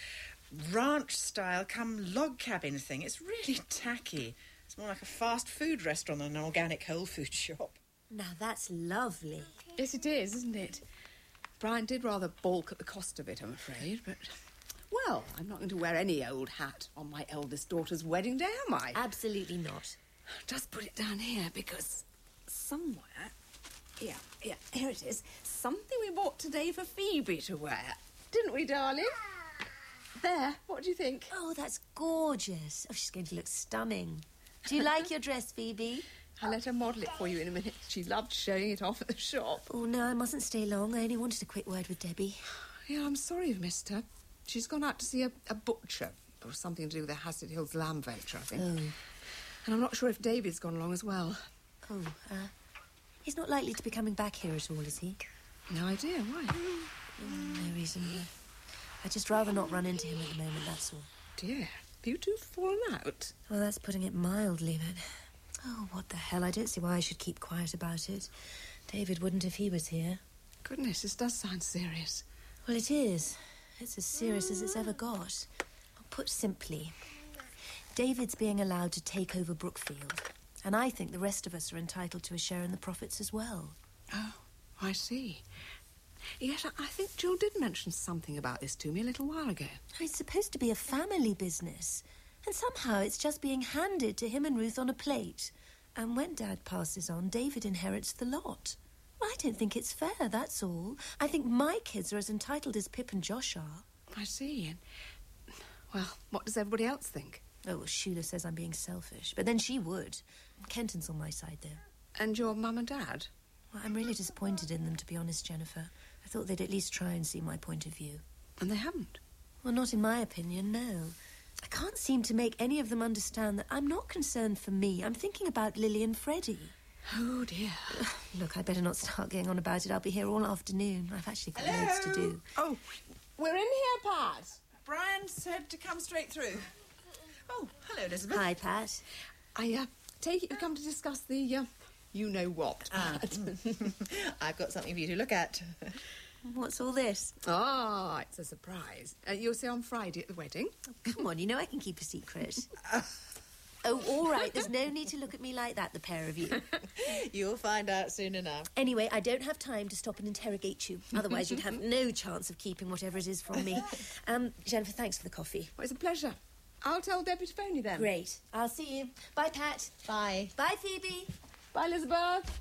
[SPEAKER 6] ranch-style come log cabin thing. It's really tacky. It's more like a fast food restaurant than an organic whole food shop.
[SPEAKER 17] Now, that's lovely.
[SPEAKER 21] Yes, it is, isn't it? Brian did rather balk at the cost of it, I'm afraid, but... Well, I'm not going to wear any old hat on my eldest daughter's wedding day, am I?
[SPEAKER 17] Absolutely not.
[SPEAKER 21] Just put it down here, because somewhere... Yeah, yeah, here it is. Something we bought today for Phoebe to wear. Didn't we, darling? There, what do you think?
[SPEAKER 17] Oh, that's gorgeous. Oh, she's going to look stunning. Do you like your dress, Phoebe?
[SPEAKER 21] I'll let her model it for you in a minute. She loved showing it off at the shop.
[SPEAKER 17] Oh, no, I mustn't stay long. I only wanted a quick word with Debbie.
[SPEAKER 21] Yeah, I'm sorry you've missed her. She's gone out to see a, a butcher, or something to do with the Hassett Hills lamb venture, I think.
[SPEAKER 17] Oh.
[SPEAKER 21] And I'm not sure if David's gone along as well.
[SPEAKER 17] Oh, uh, he's not likely to be coming back here at all, is he?
[SPEAKER 21] No idea. Why?
[SPEAKER 17] Mm, no reason. I'd just rather not run into him at the moment, that's all.
[SPEAKER 21] Dear, have you two fallen out?
[SPEAKER 17] Well, that's putting it mildly, but... Oh, what the hell? I don't see why I should keep quiet about it. David wouldn't if he was here.
[SPEAKER 21] Goodness, this does sound serious.
[SPEAKER 17] Well, it is. It's as serious as it's ever got. Put simply, David's being allowed to take over Brookfield, and I think the rest of us are entitled to a share in the profits as well.
[SPEAKER 21] Oh, I see. Yes, I think Jill did mention something about this to me a little while ago.
[SPEAKER 17] It's supposed to be a family business, and somehow it's just being handed to him and Ruth on a plate. And when Dad passes on, David inherits the lot. Well, I don't think it's fair, that's all. I think my kids are as entitled as Pip and Josh are.
[SPEAKER 21] I see. And, well, what does everybody else think?
[SPEAKER 17] Oh, well, Sheila says I'm being selfish, but then she would. Kenton's on my side, though.
[SPEAKER 21] And your mum and dad?
[SPEAKER 17] Well, I'm really disappointed in them, to be honest, Jennifer. I thought they'd at least try and see my point of view.
[SPEAKER 21] And they haven't?
[SPEAKER 17] Well, not in my opinion, no. I can't seem to make any of them understand that I'm not concerned for me. I'm thinking about Lily and Freddie.
[SPEAKER 21] Oh, dear.
[SPEAKER 17] Look, I'd better not start getting on about it. I'll be here all afternoon. I've actually got
[SPEAKER 6] Hello?
[SPEAKER 17] loads to do.
[SPEAKER 21] Oh, we're in here, Pat.
[SPEAKER 6] Brian said to come straight through. Oh, hello, Elizabeth.
[SPEAKER 17] Hi, Pat.
[SPEAKER 21] I uh, take it you've come to discuss the, uh, you-know-what, Pat.
[SPEAKER 6] Ah. I've got something for you to look at.
[SPEAKER 17] What's all this?
[SPEAKER 21] Ah, it's a surprise. Uh, you'll see on Friday at the wedding.
[SPEAKER 17] Oh, come on, you know I can keep a secret. Oh, all right, there's no need to look at me like that, the pair of you.
[SPEAKER 6] You'll find out soon enough.
[SPEAKER 17] Anyway, I don't have time to stop and interrogate you. Otherwise, you'd have no chance of keeping whatever it is from me. Um, Jennifer, thanks for the coffee.
[SPEAKER 21] Well, it's a pleasure. I'll tell Debbie to phone you then.
[SPEAKER 17] Great. I'll see you. Bye, Pat.
[SPEAKER 6] Bye.
[SPEAKER 17] Bye, Phoebe.
[SPEAKER 21] Bye, Elizabeth.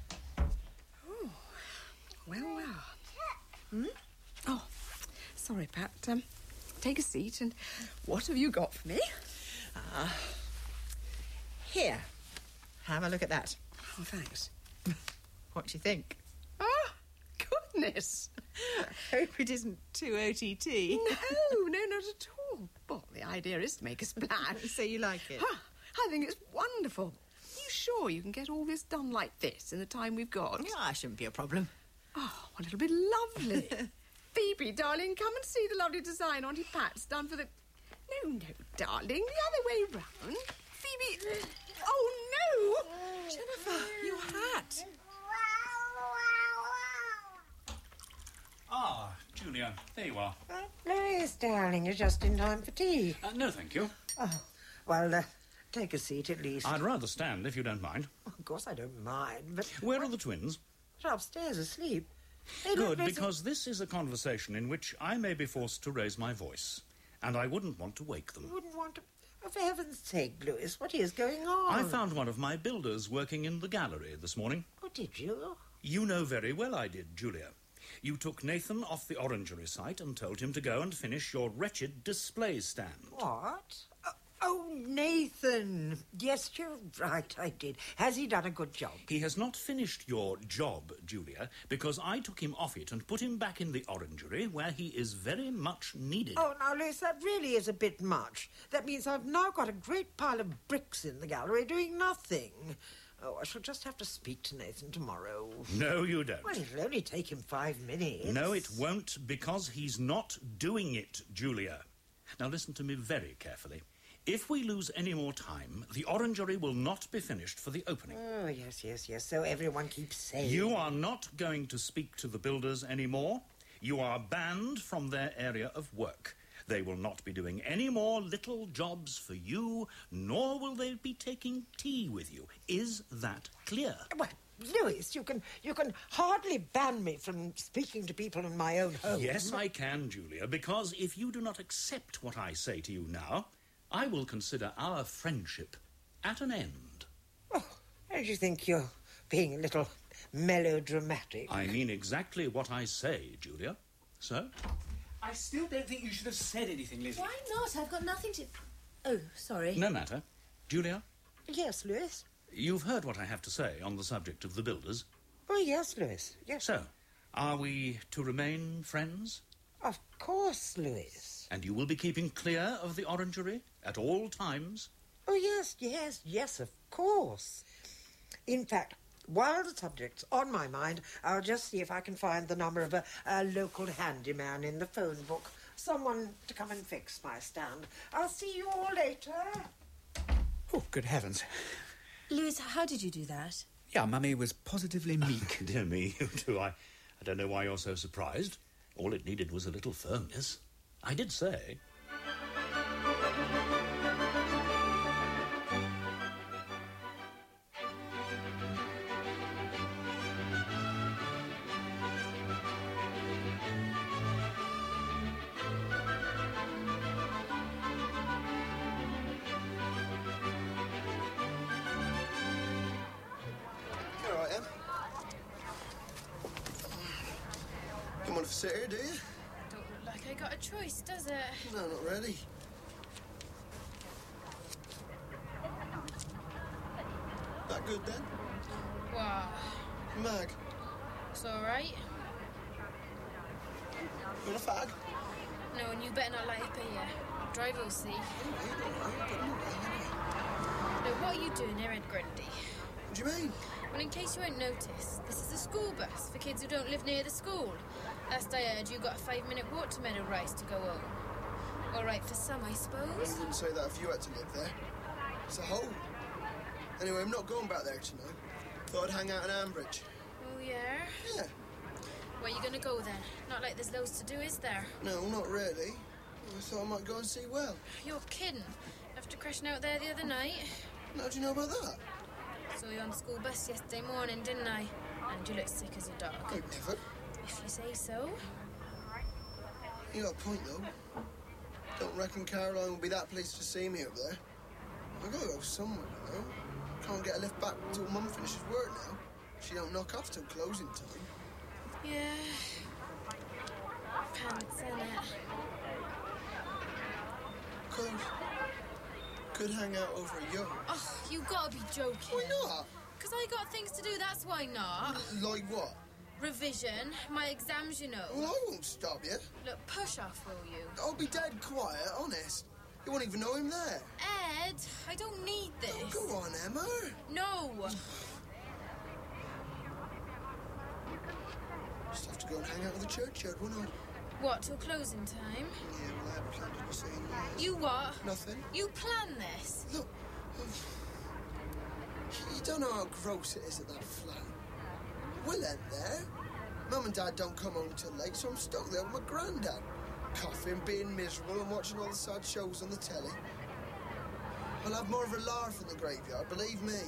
[SPEAKER 21] Oh, well, well. Hmm? Oh, sorry, Pat. Um, take a seat, and what have you got for me?
[SPEAKER 6] Ah, uh, here. Have a look at that.
[SPEAKER 21] Oh, thanks.
[SPEAKER 6] What do you think?
[SPEAKER 21] Oh, goodness.
[SPEAKER 6] Hope it isn't too O T T.
[SPEAKER 21] No, no, not at all. Well, the idea is to make a splash.
[SPEAKER 6] So you like it?
[SPEAKER 21] Ah, I think it's wonderful. Are you sure you can get all this done like this in the time we've got?
[SPEAKER 6] Yeah, that shouldn't be a problem.
[SPEAKER 21] Oh, well, it'll be lovely. Phoebe, darling, come and see the lovely design Auntie Pat's done for the... No, no, darling, the other way round. Phoebe... Oh, no!
[SPEAKER 6] Jennifer, your hat.
[SPEAKER 18] Ah, Julia, there you are.
[SPEAKER 20] Uh, Louise, darling, you're just in time for tea.
[SPEAKER 18] Uh, no, thank you.
[SPEAKER 20] Oh, well, uh, take a seat at least.
[SPEAKER 18] I'd rather stand, if you don't mind.
[SPEAKER 20] Oh, of course I don't mind, but...
[SPEAKER 18] Where are the twins?
[SPEAKER 20] They're upstairs asleep. They
[SPEAKER 18] Good,
[SPEAKER 20] don't
[SPEAKER 18] because this is a conversation in which I may be forced to raise my voice, and I wouldn't want to wake them.
[SPEAKER 20] You wouldn't want to... Oh, for heaven's sake, Louis, what is going on?
[SPEAKER 18] I found one of my builders working in the gallery this morning.
[SPEAKER 20] Oh, did you?
[SPEAKER 18] You know very well I did, Julia. You took Nathan off the orangery site and told him to go and finish your wretched display stand.
[SPEAKER 20] What? Uh, oh, Nathan. Yes, you're right, I did. Has he done a good job?
[SPEAKER 18] He has not finished your job, Julia, because I took him off it and put him back in the orangery, where he is very much needed.
[SPEAKER 20] Oh, now, Louis, that really is a bit much. That means I've now got a great pile of bricks in the gallery doing nothing. Oh, I shall just have to speak to Nathan tomorrow.
[SPEAKER 18] No, you don't.
[SPEAKER 20] Well, it'll only take him five minutes.
[SPEAKER 18] No, it won't, because he's not doing it, Julia. Now, listen to me very carefully. If we lose any more time, the orangery will not be finished for the opening.
[SPEAKER 20] Oh, yes, yes, yes, so everyone keeps saying...
[SPEAKER 18] You are not going to speak to the builders anymore. You are banned from their area of work. They will not be doing any more little jobs for you, nor will they be taking tea with you. Is that clear?
[SPEAKER 20] Well, Louis, you can you can hardly ban me from speaking to people in my own home.
[SPEAKER 18] Yes, I can, Julia, because if you do not accept what I say to you now, I will consider our friendship at an end.
[SPEAKER 20] Oh, don't you think you're being a little melodramatic?
[SPEAKER 18] I mean exactly what I say, Julia. So?
[SPEAKER 16] I still don't think you should have said anything, Lizzie.
[SPEAKER 17] Why not? I've got nothing to... Oh, sorry.
[SPEAKER 18] No matter. Julia,
[SPEAKER 20] Yes, Louis.
[SPEAKER 18] you've heard what I have to say on the subject of the builders.
[SPEAKER 20] Oh, yes, Louis. Yes.
[SPEAKER 18] So, are we to remain friends?
[SPEAKER 20] Of course, Louis.
[SPEAKER 18] And you will be keeping clear of the orangery at all times?
[SPEAKER 20] Oh, yes, yes, yes, of course. In fact, while the subject's on my mind, I'll just see if I can find the number of a, a local handyman in the phone book. Someone to come and fix my stand. I'll see you all later.
[SPEAKER 16] Oh, good heavens.
[SPEAKER 17] Louis, how did you do that?
[SPEAKER 16] Yeah, Mummy was positively meek.
[SPEAKER 18] Dear me, you two, I, I don't know why you're so surprised. All it needed was a little firmness. I did say...
[SPEAKER 10] Here I am. You want to sit here, do you?
[SPEAKER 19] Don't look like I got a choice, does it?
[SPEAKER 10] No, not really. That good then?
[SPEAKER 19] Wow.
[SPEAKER 10] Mag,
[SPEAKER 19] It's all right.
[SPEAKER 10] you want a fag?
[SPEAKER 19] No, and you better not light up here. Driver will see. No, what are you doing here, Ed Grundy?
[SPEAKER 10] What do you mean?
[SPEAKER 19] Well, in case you won't notice, this is a school bus for kids who don't live near the school. Last I heard, you got a five-minute walk to Meadow Rise to go home. All right for some, I suppose.
[SPEAKER 10] You wouldn't say that if you had to live there. It's a hole. Anyway, I'm not going back there tonight. Thought I'd hang out in Ambridge.
[SPEAKER 19] Oh, yeah?
[SPEAKER 10] Yeah.
[SPEAKER 19] Where you gonna go, then? Not like there's loads to do, is there?
[SPEAKER 10] No, not really. I thought I might go and see Well.
[SPEAKER 19] You're kidding. After crashing out there the other night.
[SPEAKER 10] How do you know about that?
[SPEAKER 19] Saw you on the school bus yesterday morning, didn't I? And you look sick as a dog.
[SPEAKER 10] I never.
[SPEAKER 19] If you say so.
[SPEAKER 10] You got a point, though. Don't reckon Caroline will be that pleased to see me up there. I gotta go somewhere, you know. Can't get a lift back till Mum finishes work now. She don't knock off till closing time.
[SPEAKER 19] Yeah. Pants, innit?
[SPEAKER 10] Could, could hang out over at Young.
[SPEAKER 19] Oh, you gotta be joking.
[SPEAKER 10] Why not?
[SPEAKER 19] Because I got things to do, that's why not.
[SPEAKER 10] Like what?
[SPEAKER 19] Revision, my exams, you know.
[SPEAKER 10] Well, I won't stop you.
[SPEAKER 19] Look, push off, will you?
[SPEAKER 10] I'll be dead quiet, honest. You won't even know him there.
[SPEAKER 19] Ed, I don't need this.
[SPEAKER 10] Oh, go on, Emma.
[SPEAKER 19] No.
[SPEAKER 10] Just have to go and hang out with the churchyard, won't I?
[SPEAKER 19] What, till closing time?
[SPEAKER 10] Yeah, well, I had planned on seeing you.
[SPEAKER 19] You what?
[SPEAKER 10] Nothing.
[SPEAKER 19] You plan this?
[SPEAKER 10] Look, you don't know how gross it is at that flat. Will ain't there. Mum and Dad don't come home till late, so I'm stuck there with my granddad. Coughing, being miserable and watching all the sad shows on the telly. I'll have more of a laugh in the graveyard, believe me.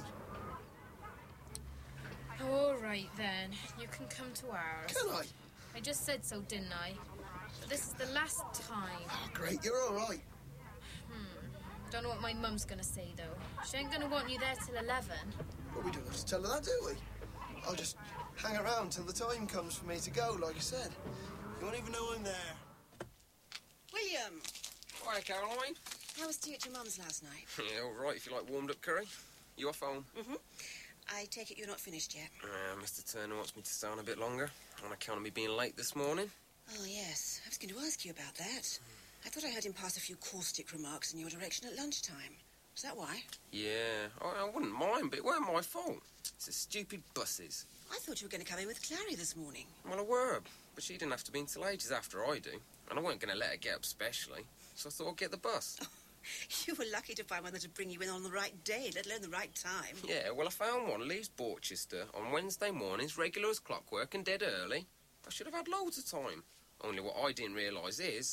[SPEAKER 19] All right, then. You can come to ours.
[SPEAKER 10] Can I?
[SPEAKER 19] I just said so, didn't I? But this is the last time.
[SPEAKER 10] Oh, great, you're all right.
[SPEAKER 19] Hmm. Don't know what my mum's gonna say, though. She ain't gonna want you there till eleven.
[SPEAKER 10] But we don't have to tell her that, do we? I'll just hang around till the time comes for me to go, like I said. You won't even know I'm there.
[SPEAKER 13] William! Hi, Caroline.
[SPEAKER 15] How was tea at your mum's last night?
[SPEAKER 13] Yeah, all right, if you like warmed-up curry. You off home?
[SPEAKER 15] Mm-hmm. I take it you're not finished yet?
[SPEAKER 13] Uh, Mister Turner wants me to stay on a bit longer, on account of me being late this morning.
[SPEAKER 15] Oh, yes. I was going to ask you about that. I thought I heard him pass a few caustic remarks in your direction at lunchtime. Is that why?
[SPEAKER 13] Yeah, I, I wouldn't mind, but it weren't my fault. It's the stupid buses.
[SPEAKER 15] I thought you were going to come in with Clary this morning.
[SPEAKER 13] Well, I were, but she didn't have to be until ages after I do, and I weren't going to let her get up specially, so I thought I'd get the bus.
[SPEAKER 15] Oh, you were lucky to find one that would bring you in on the right day, let alone the right time.
[SPEAKER 13] Yeah, well, I found one leaves Borchester on Wednesday mornings, regular as clockwork and dead early. I should have had loads of time. Only what I didn't realise is,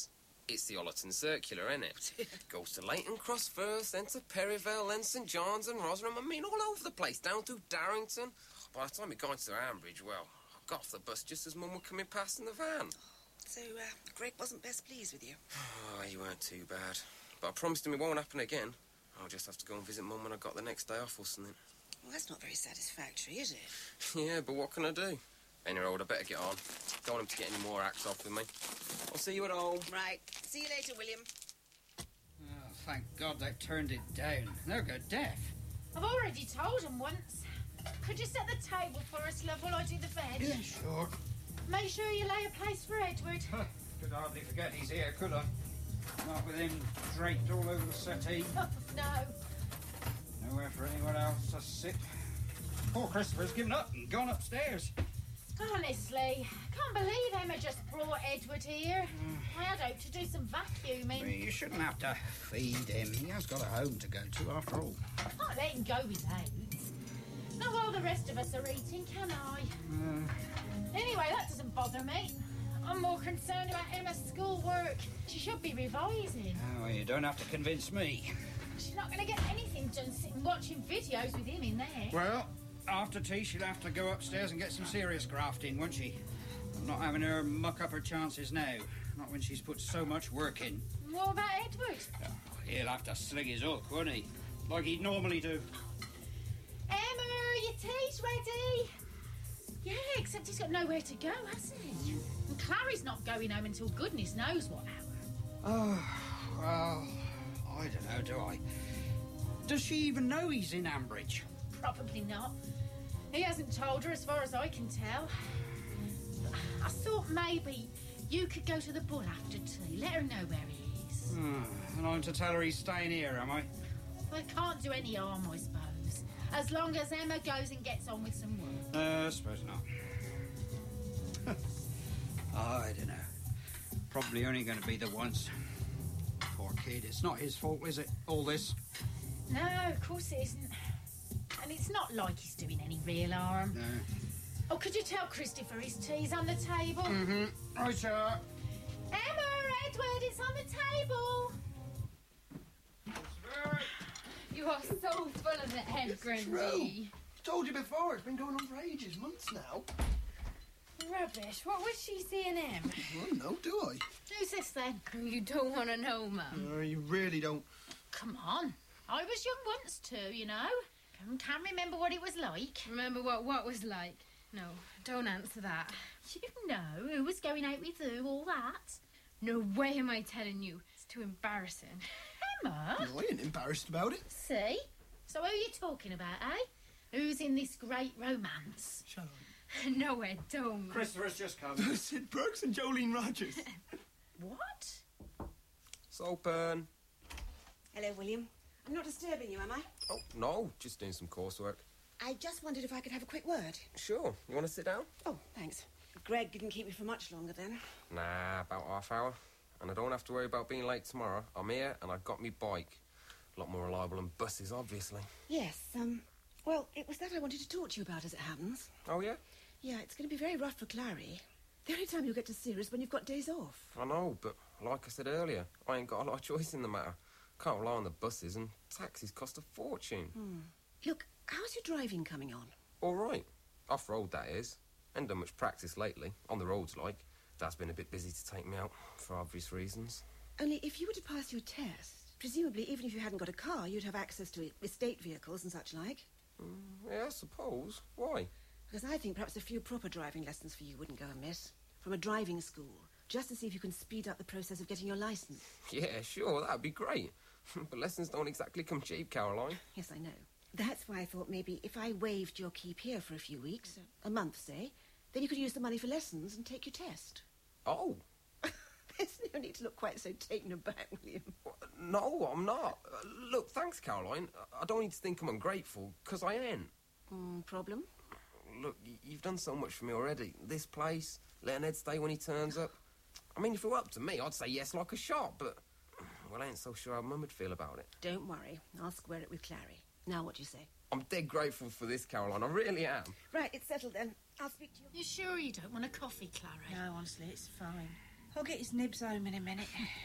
[SPEAKER 13] It's the Ollerton Circular, isn't it? Goes to Leighton Cross first, then to Perivale, then St John's and Rotherham. I mean, all over the place, down to Darrington. By the time we got into Ambridge, well, I got off the bus just as Mum were coming past in the van.
[SPEAKER 15] So, uh, Greg wasn't best pleased with you?
[SPEAKER 13] Oh, you weren't too bad. But I promised him it won't happen again. I'll just have to go and visit Mum when I got the next day off or something.
[SPEAKER 15] Well, that's not very satisfactory, is it?
[SPEAKER 13] Yeah, but what can I do? Anyway, I'd better get on. Don't want him to get any more acts off with me. I'll see you at home.
[SPEAKER 15] Right. See you later, William.
[SPEAKER 1] Oh, thank God they turned it down. They'll go deaf.
[SPEAKER 22] I've already told them once. Could you set the table for us, love, while I do the veg?
[SPEAKER 1] Yeah, sure.
[SPEAKER 22] Make sure you lay a place for Edward.
[SPEAKER 1] Huh, could hardly forget he's here, could I? Not with him draped all over the settee.
[SPEAKER 22] No.
[SPEAKER 1] Nowhere for anyone else to sit. Poor Christopher's given up and gone upstairs.
[SPEAKER 22] Honestly, can't believe Emma just brought Edward here. I had hoped to do some vacuuming.
[SPEAKER 1] Well, you shouldn't have to feed him. He has got a home to go to, after all.
[SPEAKER 22] Can't let him go without. Not while the rest of us are eating, can I?
[SPEAKER 1] Uh,
[SPEAKER 22] Anyway, that doesn't bother me. I'm more concerned about Emma's schoolwork. She should be revising.
[SPEAKER 1] oh, well, you don't have to convince me.
[SPEAKER 22] She's not going to get anything done sitting watching videos with him in there.
[SPEAKER 1] Well, after tea, she'll have to go upstairs and get some serious grafting, won't she? I'm not having her muck up her chances now. Not when she's put so much work in.
[SPEAKER 22] What about Edward?
[SPEAKER 1] Oh, he'll have to sling his hook, won't he? Like he'd normally do.
[SPEAKER 22] Emma, your tea's ready. Yeah, except he's got nowhere to go, hasn't he? And Clary's not going home until goodness knows what hour.
[SPEAKER 1] Oh, well, I don't know, do I? Does she even know he's in Ambridge?
[SPEAKER 22] Probably not. He hasn't told her as far as I can tell. I thought maybe you could go to the Bull after tea. Let her know where he is.
[SPEAKER 1] Hmm, and I'm to tell her he's staying here, am I?
[SPEAKER 22] Well, it can't do any harm, I suppose. As long as Emma goes and gets on with some work.
[SPEAKER 1] Uh, I suppose not. I don't know. Probably only going to be the once. Poor kid. It's not his fault, is it? All this?
[SPEAKER 22] No, of course it isn't. And it's not like he's doing any real harm.
[SPEAKER 1] No.
[SPEAKER 22] Oh, could you tell Christopher his tea's on the table?
[SPEAKER 1] Mm-hmm. Right, sir.
[SPEAKER 22] Emma, Edward, it's on the table.
[SPEAKER 19] You are so full of it, head, Grundy.
[SPEAKER 10] True. Told you before, it's been going on for ages, months now.
[SPEAKER 19] Rubbish. What was she seeing him?
[SPEAKER 10] I don't know, do I?
[SPEAKER 22] Who's this then?
[SPEAKER 19] You don't want to know, Mum.
[SPEAKER 10] No, you really don't.
[SPEAKER 22] Come on. I was young once too, you know. I can't remember what it was like.
[SPEAKER 19] Remember what what was like? No, don't answer that.
[SPEAKER 22] You know who was going out with who, all that.
[SPEAKER 19] No way am I telling you. It's too embarrassing.
[SPEAKER 22] Emma?
[SPEAKER 10] No, I ain't embarrassed about it.
[SPEAKER 22] See? So who are you talking about, eh? Who's in this great romance?
[SPEAKER 10] Shall
[SPEAKER 19] I? No, Ed, don't.
[SPEAKER 1] Christopher's just come.
[SPEAKER 10] Sid Brooks and Jolene Rogers.
[SPEAKER 22] What?
[SPEAKER 13] It's open.
[SPEAKER 15] Hello, William. I'm not disturbing you, am I?
[SPEAKER 13] Oh, no, just doing some coursework.
[SPEAKER 15] I just wondered if I could have a quick word.
[SPEAKER 13] Sure. You want to sit down?
[SPEAKER 15] Oh, thanks. Greg didn't keep me for much longer then.
[SPEAKER 13] Nah, about half hour. And I don't have to worry about being late tomorrow. I'm here and I've got me bike. A lot more reliable than buses, obviously.
[SPEAKER 15] Yes, um, well, it was that I wanted to talk to you about as it happens.
[SPEAKER 13] Oh, yeah?
[SPEAKER 15] Yeah, it's going to be very rough for Clary. The only time you'll get to see her is when you've got days off.
[SPEAKER 13] I know, but like I said earlier, I ain't got a lot of choice in the matter. Can't rely on the buses and taxis cost a fortune.
[SPEAKER 15] Hmm. Look, how's your driving coming on?
[SPEAKER 13] All right. Off-road, that is. Ain't done much practice lately. On the roads, like. Dad's been a bit busy to take me out, for obvious reasons.
[SPEAKER 15] Only if you were to pass your test, presumably even if you hadn't got a car, you'd have access to estate vehicles and such like.
[SPEAKER 13] Mm, yeah, I suppose. Why?
[SPEAKER 15] Because I think perhaps a few proper driving lessons for you wouldn't go amiss. From a driving school, just to see if you can speed up the process of getting your licence.
[SPEAKER 13] Yeah, sure, that'd be great. But lessons don't exactly come cheap, Caroline.
[SPEAKER 15] Yes, I know. That's why I thought maybe if I waived your keep here for a few weeks, a month, say, then you could use the money for lessons and take your test.
[SPEAKER 13] Oh.
[SPEAKER 15] There's no need to look quite so taken aback, William.
[SPEAKER 13] No, I'm not. Uh, look, thanks, Caroline. I don't need to think I'm ungrateful, because I ain't.
[SPEAKER 15] Mm, problem?
[SPEAKER 13] Look, y you've done so much for me already. This place, letting Ed stay when he turns up. I mean, if it were up to me, I'd say yes like a shot, but... Well, I ain't so sure how Mum would feel about it.
[SPEAKER 15] Don't worry. I'll square it with Clary. Now, what do you say?
[SPEAKER 13] I'm dead grateful for this, Caroline. I really am.
[SPEAKER 15] Right, it's settled then. I'll speak to you.
[SPEAKER 22] You sure you don't want a coffee, Clary?
[SPEAKER 9] No, honestly, it's fine. I'll get his nibs home in a minute.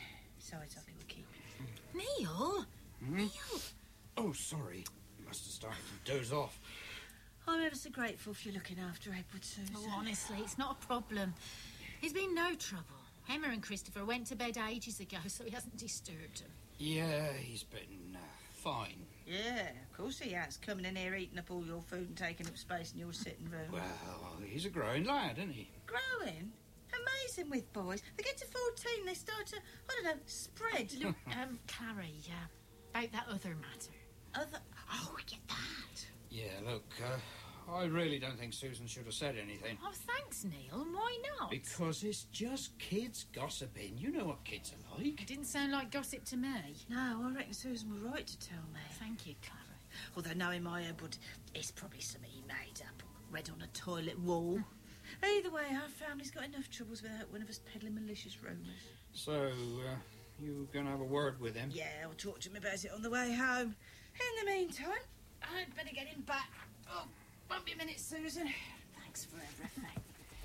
[SPEAKER 9] Besides, Ugly will keep it.
[SPEAKER 22] Neil?
[SPEAKER 1] Hmm?
[SPEAKER 22] Neil?
[SPEAKER 1] Oh, sorry. Must have started to doze off.
[SPEAKER 9] I'm ever so grateful for you looking after Edward, Susan.
[SPEAKER 22] Oh, honestly, it's not a problem. He's been no trouble. Emma and Christopher went to bed ages ago, so he hasn't disturbed them.
[SPEAKER 1] Yeah, he's been uh, fine.
[SPEAKER 9] Yeah, of course he has. Coming in here, eating up all your food and taking up space in your sitting room.
[SPEAKER 1] Well, he's a growing lad, isn't he?
[SPEAKER 9] Growing? Amazing with boys. They get to fourteen, they start to, I don't know, spread.
[SPEAKER 22] Look, um, Clary, uh, about that other matter.
[SPEAKER 9] Other...
[SPEAKER 22] Oh, get that.
[SPEAKER 1] Yeah, look, uh, I really don't think Susan should have said anything.
[SPEAKER 22] Oh, thanks, Neil. And why not?
[SPEAKER 1] Because it's just kids gossiping. You know what kids are like.
[SPEAKER 22] It didn't sound like gossip to me.
[SPEAKER 9] No, I reckon Susan was right to tell me.
[SPEAKER 22] Thank you, Clary.
[SPEAKER 9] Although knowing my Edward, it's probably something he made up, read on a toilet wall. Either way, our family's got enough troubles without one of us peddling malicious rumours.
[SPEAKER 1] So, uh, you gonna have a word with him?
[SPEAKER 9] Yeah, I'll talk to him about it on the way home. In the meantime, I'd better get him back. Oh, won't be a minute, Susan. Thanks for everything.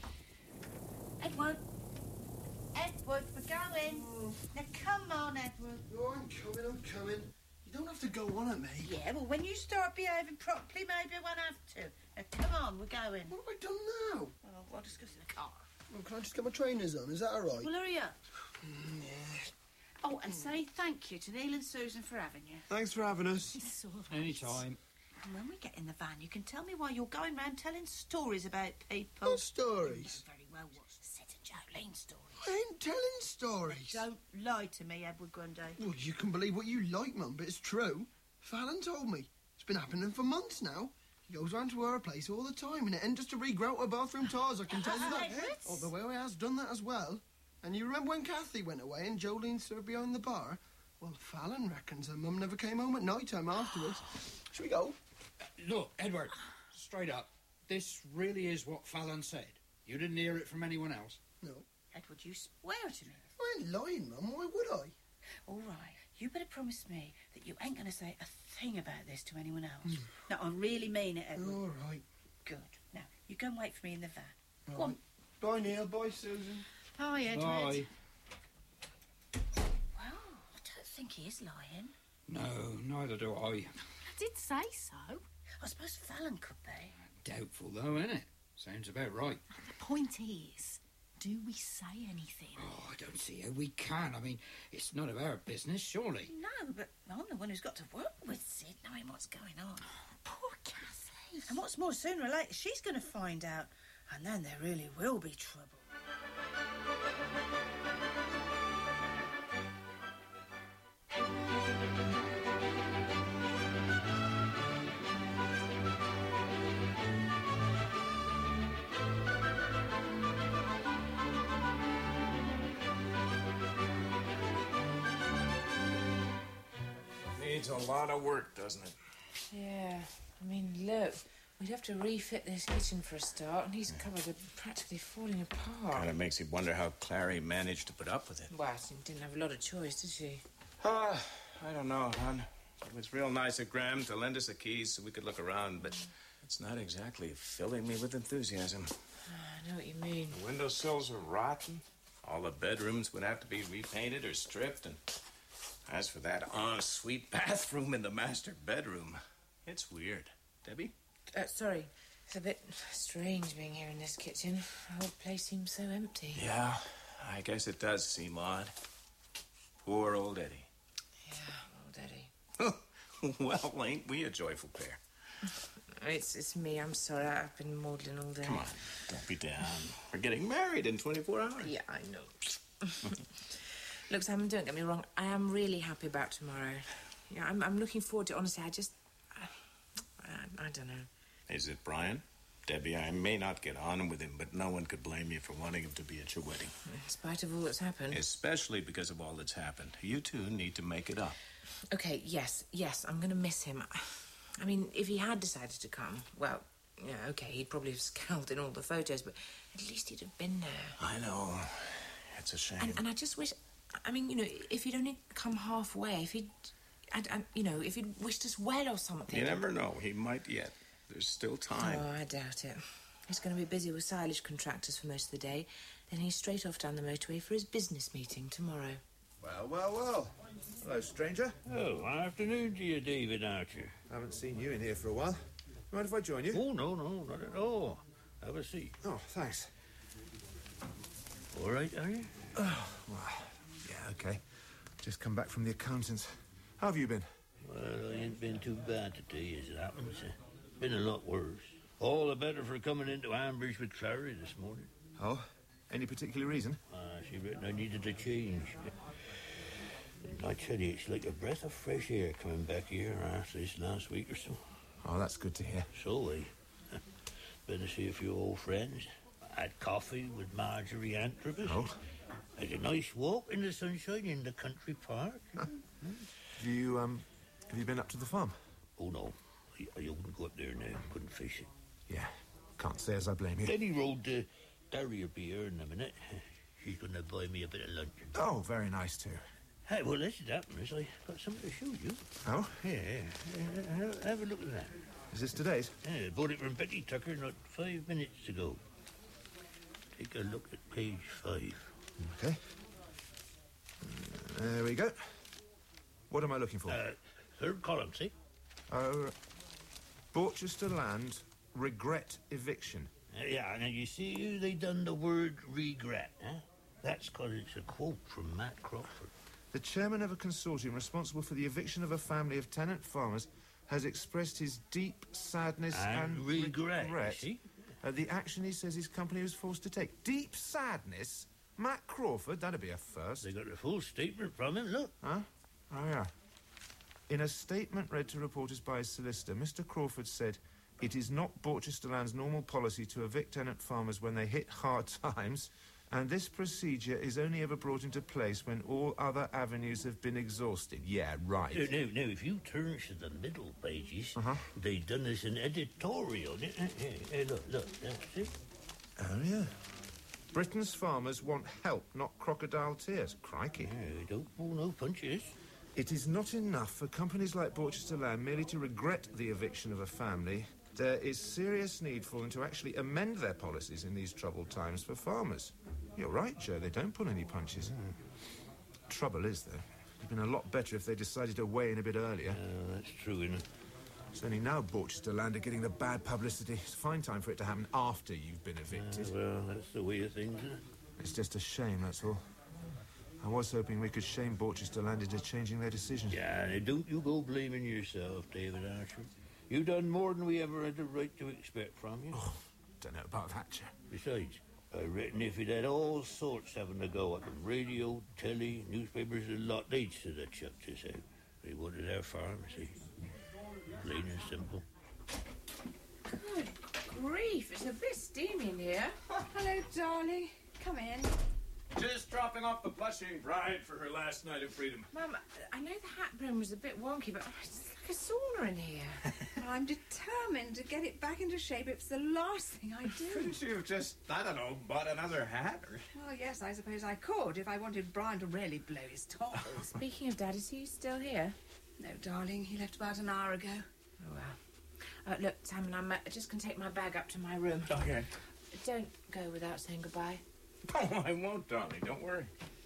[SPEAKER 9] Edward. Edward, we're going. Now, come on, Edward.
[SPEAKER 10] Oh, I'm coming, I'm coming. You don't have to go on at me.
[SPEAKER 9] Yeah, well, when you start behaving properly, maybe I won't have to. Now, come on, we're going.
[SPEAKER 10] What have I done now?
[SPEAKER 9] Well, we'll discuss in the car.
[SPEAKER 10] Well, can I just get my trainers on? Is that all right?
[SPEAKER 9] Well, hurry up.
[SPEAKER 10] Mm, yeah.
[SPEAKER 9] Oh, and say thank you to Neil and Susan for having you.
[SPEAKER 10] Thanks for having us.
[SPEAKER 22] It's all right.
[SPEAKER 1] Anytime.
[SPEAKER 9] And when we get in the van, you can tell me why you're going round telling stories about people.
[SPEAKER 10] What stories?
[SPEAKER 9] You know very well what Sid and Jolene stories.
[SPEAKER 10] I ain't telling stories.
[SPEAKER 9] Don't lie to me, Edward Grundy.
[SPEAKER 10] Well, you can believe what you like, Mum, but it's true. Fallon told me. It's been happening for months now. He goes round to her place all the time, and it ain't just to regrout her bathroom tiles, I can tell you that. Although he has done that as well. And you remember when Kathy went away and Jolene stood behind the bar? Well, Fallon reckons her mum never came home at night time afterwards. Shall we go?
[SPEAKER 1] Uh, look, Edward, straight up. This really is what Fallon said. You didn't hear it from anyone else?
[SPEAKER 10] No.
[SPEAKER 9] Edward, you swear to me.
[SPEAKER 10] I ain't lying, Mum. Why would I?
[SPEAKER 9] All right. You better promise me that you ain't going to say a thing about this to anyone else. No, I really mean it, Edward.
[SPEAKER 10] All right.
[SPEAKER 9] Good. Now, you go and wait for me in the van.
[SPEAKER 10] All
[SPEAKER 9] Go on.
[SPEAKER 10] right. Bye, Neil. Bye, Susan.
[SPEAKER 22] Bye, Edward.
[SPEAKER 1] Bye.
[SPEAKER 9] Well, I don't think he is lying.
[SPEAKER 1] No, neither do I.
[SPEAKER 22] I did say so.
[SPEAKER 9] I suppose Fallon could be.
[SPEAKER 1] Doubtful, though, innit? Sounds about right.
[SPEAKER 22] The point is, do we say anything?
[SPEAKER 1] Oh, I don't see how we can. I mean, it's none of our business, surely.
[SPEAKER 9] No, but I'm the one who's got to work with Sid, knowing what's going on.
[SPEAKER 22] Poor Kathy.
[SPEAKER 9] And what's more, sooner or later, she's going to find out. And then there really will be trouble.
[SPEAKER 2] Needs a lot of work, doesn't it?
[SPEAKER 7] Yeah. I mean, look, we'd have to refit this kitchen for a start, and these cupboards are practically falling apart.
[SPEAKER 2] Kind of makes you wonder how Clary managed to put up with it.
[SPEAKER 7] Well, she didn't have a lot of choice, did she?
[SPEAKER 2] Ah, I don't know, hon. It was real nice of Graham to lend us the keys so we could look around, but it's not exactly filling me with enthusiasm.
[SPEAKER 7] I know what you mean.
[SPEAKER 2] The windowsills are rotten. All the bedrooms would have to be repainted or stripped, and as for that ensuite bathroom in the master bedroom, it's weird. Debbie?
[SPEAKER 7] Uh, sorry. It's a bit strange being here in this kitchen. The whole place seems so empty.
[SPEAKER 2] Yeah, I guess it does seem odd. Poor old Eddie.
[SPEAKER 7] Yeah, old Eddie.
[SPEAKER 2] Well, ain't we a joyful pair?
[SPEAKER 7] It's it's me. I'm sorry. I've been maudlin all day.
[SPEAKER 2] Come on, don't be down. We're getting married in twenty-four hours.
[SPEAKER 7] Yeah, I know. Look, Simon, don't get me wrong. I am really happy about tomorrow. Yeah, I'm, I'm looking forward to it. Honestly, I just... I, I, I don't know.
[SPEAKER 2] Is it Brian? Debbie, I may not get on with him, but no one could blame you for wanting him to be at your wedding.
[SPEAKER 7] In spite of all that's happened.
[SPEAKER 2] Especially because of all that's happened. You two need to make it up.
[SPEAKER 7] Okay, yes, yes, I'm going to miss him. I mean, if he had decided to come, well, yeah, okay, he'd probably have scowled in all the photos, but at least he'd have been there.
[SPEAKER 2] I know. It's a shame.
[SPEAKER 7] And, and I just wish... I mean, you know, if he'd only come halfway, if he'd... And, and, you know, if he'd wished us well or something.
[SPEAKER 2] You never know. He might yet. There's still time.
[SPEAKER 7] Oh, I doubt it. He's going to be busy with silage contractors for most of the day. Then he's straight off down the motorway for his business meeting tomorrow.
[SPEAKER 4] Well, well, well. Hello, stranger.
[SPEAKER 11] Oh, afternoon to you, David Archer.
[SPEAKER 4] Haven't seen you in here for a while. Mind if I join you?
[SPEAKER 11] Oh, no, no, not at all. Have a seat.
[SPEAKER 4] Oh, thanks.
[SPEAKER 11] All right, are you?
[SPEAKER 4] Oh, well, yeah, okay. Just come back from the accountants. How have you been?
[SPEAKER 11] Well, I ain't been too bad today, as it happens. Uh, been a lot worse. All the better for coming into Ambridge with Clary this morning.
[SPEAKER 4] Oh? Any particular reason?
[SPEAKER 11] Ah, she written I needed a change. I tell you, it's like a breath of fresh air coming back here after this last week or so.
[SPEAKER 4] Oh, that's good to hear.
[SPEAKER 11] So, eh? Been to see a few old friends. Had coffee with Marjorie Antrobus.
[SPEAKER 4] Oh?
[SPEAKER 11] Had a nice walk in the sunshine in the country park.
[SPEAKER 4] Huh. Have you, um, have you been up to the farm?
[SPEAKER 11] Oh, no. I, I wouldn't go up there now. Couldn't face it.
[SPEAKER 4] Yeah. Can't say as I blame you.
[SPEAKER 11] Denny rolled uh, Derry will be here in a minute. She's going to buy me a bit of lunch.
[SPEAKER 4] Oh, very nice, too.
[SPEAKER 11] Hey, well, this is happening. I got something to show you.
[SPEAKER 4] Oh?
[SPEAKER 11] Yeah, yeah. Uh, have a look at that.
[SPEAKER 4] Is this today's?
[SPEAKER 11] Yeah, bought it from Betty Tucker not five minutes ago. Take a look at page five.
[SPEAKER 4] Okay. There we go. What am I looking for?
[SPEAKER 11] Uh, third column, see?
[SPEAKER 4] Oh, Borchester Land, regret eviction.
[SPEAKER 11] Uh, yeah, now you see who they done the word regret, huh? That's because it's a quote from Matt Crawford.
[SPEAKER 4] The chairman of a consortium responsible for the eviction of a family of tenant farmers has expressed his deep sadness and,
[SPEAKER 11] and regret,
[SPEAKER 4] regret
[SPEAKER 11] you see?
[SPEAKER 4] at the action he says his company was forced to take. Deep sadness? Matt Crawford? That'd be a first.
[SPEAKER 11] They got a full statement from him, look.
[SPEAKER 4] Huh? Oh, yeah. In a statement read to reporters by his solicitor, Mister Crawford said, "It is not Borchester Land's normal policy to evict tenant farmers when they hit hard times, and this procedure is only ever brought into place when all other avenues have been exhausted." Yeah, right.
[SPEAKER 11] No, no, no, if you turn to the middle pages,
[SPEAKER 4] uh-huh.
[SPEAKER 11] they done as an editorial. Hey, hey, look, look, see?
[SPEAKER 4] Oh, yeah. Britain's farmers want help, not crocodile tears. Crikey.
[SPEAKER 11] Yeah, don't pull no punches.
[SPEAKER 4] It is not enough for companies like Borchester Land merely to regret the eviction of a family. There is serious need for them to actually amend their policies in these troubled times for farmers. You're right, Joe, they don't pull any punches. Mm. Trouble is, though, it'd been a lot better if they decided to weigh in a bit earlier.
[SPEAKER 11] Uh, that's true, isn't it?
[SPEAKER 4] It's only now Borchester Land are getting the bad publicity. It's a fine time for it to happen after you've been evicted.
[SPEAKER 11] Uh, well, that's the way of things, isn't it?
[SPEAKER 4] It's just a shame, that's all. I was hoping we could shame Borchester Land into changing their decision.
[SPEAKER 11] Yeah, now don't you go blaming yourself, David Archer. You done more than we ever had the right to expect from you.
[SPEAKER 4] Oh, don't know about that, Joe.
[SPEAKER 11] Besides, I reckon if it had all sorts having to go at them, radio, telly, newspapers, a lot, they'd should have chucked us out. They wanted our farm, see? Plain and simple.
[SPEAKER 7] Good grief, it's a bit steamy in here.
[SPEAKER 21] Hello, darling. Come in.
[SPEAKER 2] Just dropping off the blushing bride for her last night of freedom.
[SPEAKER 7] Mum, I know the hat brim was a bit wonky, but it's like a sauna in here.
[SPEAKER 21] I'm determined to get it back into shape. It's the last thing I do.
[SPEAKER 2] Couldn't you have just, I don't know, bought another hat? Or...
[SPEAKER 21] Well, yes, I suppose I could if I wanted Brian to really blow his top.
[SPEAKER 7] Speaking of Dad, is he still here?
[SPEAKER 21] No, darling. He left about an hour ago.
[SPEAKER 7] Oh, well. Uh, look, Simon, I'm uh, just going to take my bag up to my room.
[SPEAKER 2] Okay.
[SPEAKER 7] Don't go without saying goodbye.
[SPEAKER 2] Oh, I won't, darling. Don't worry.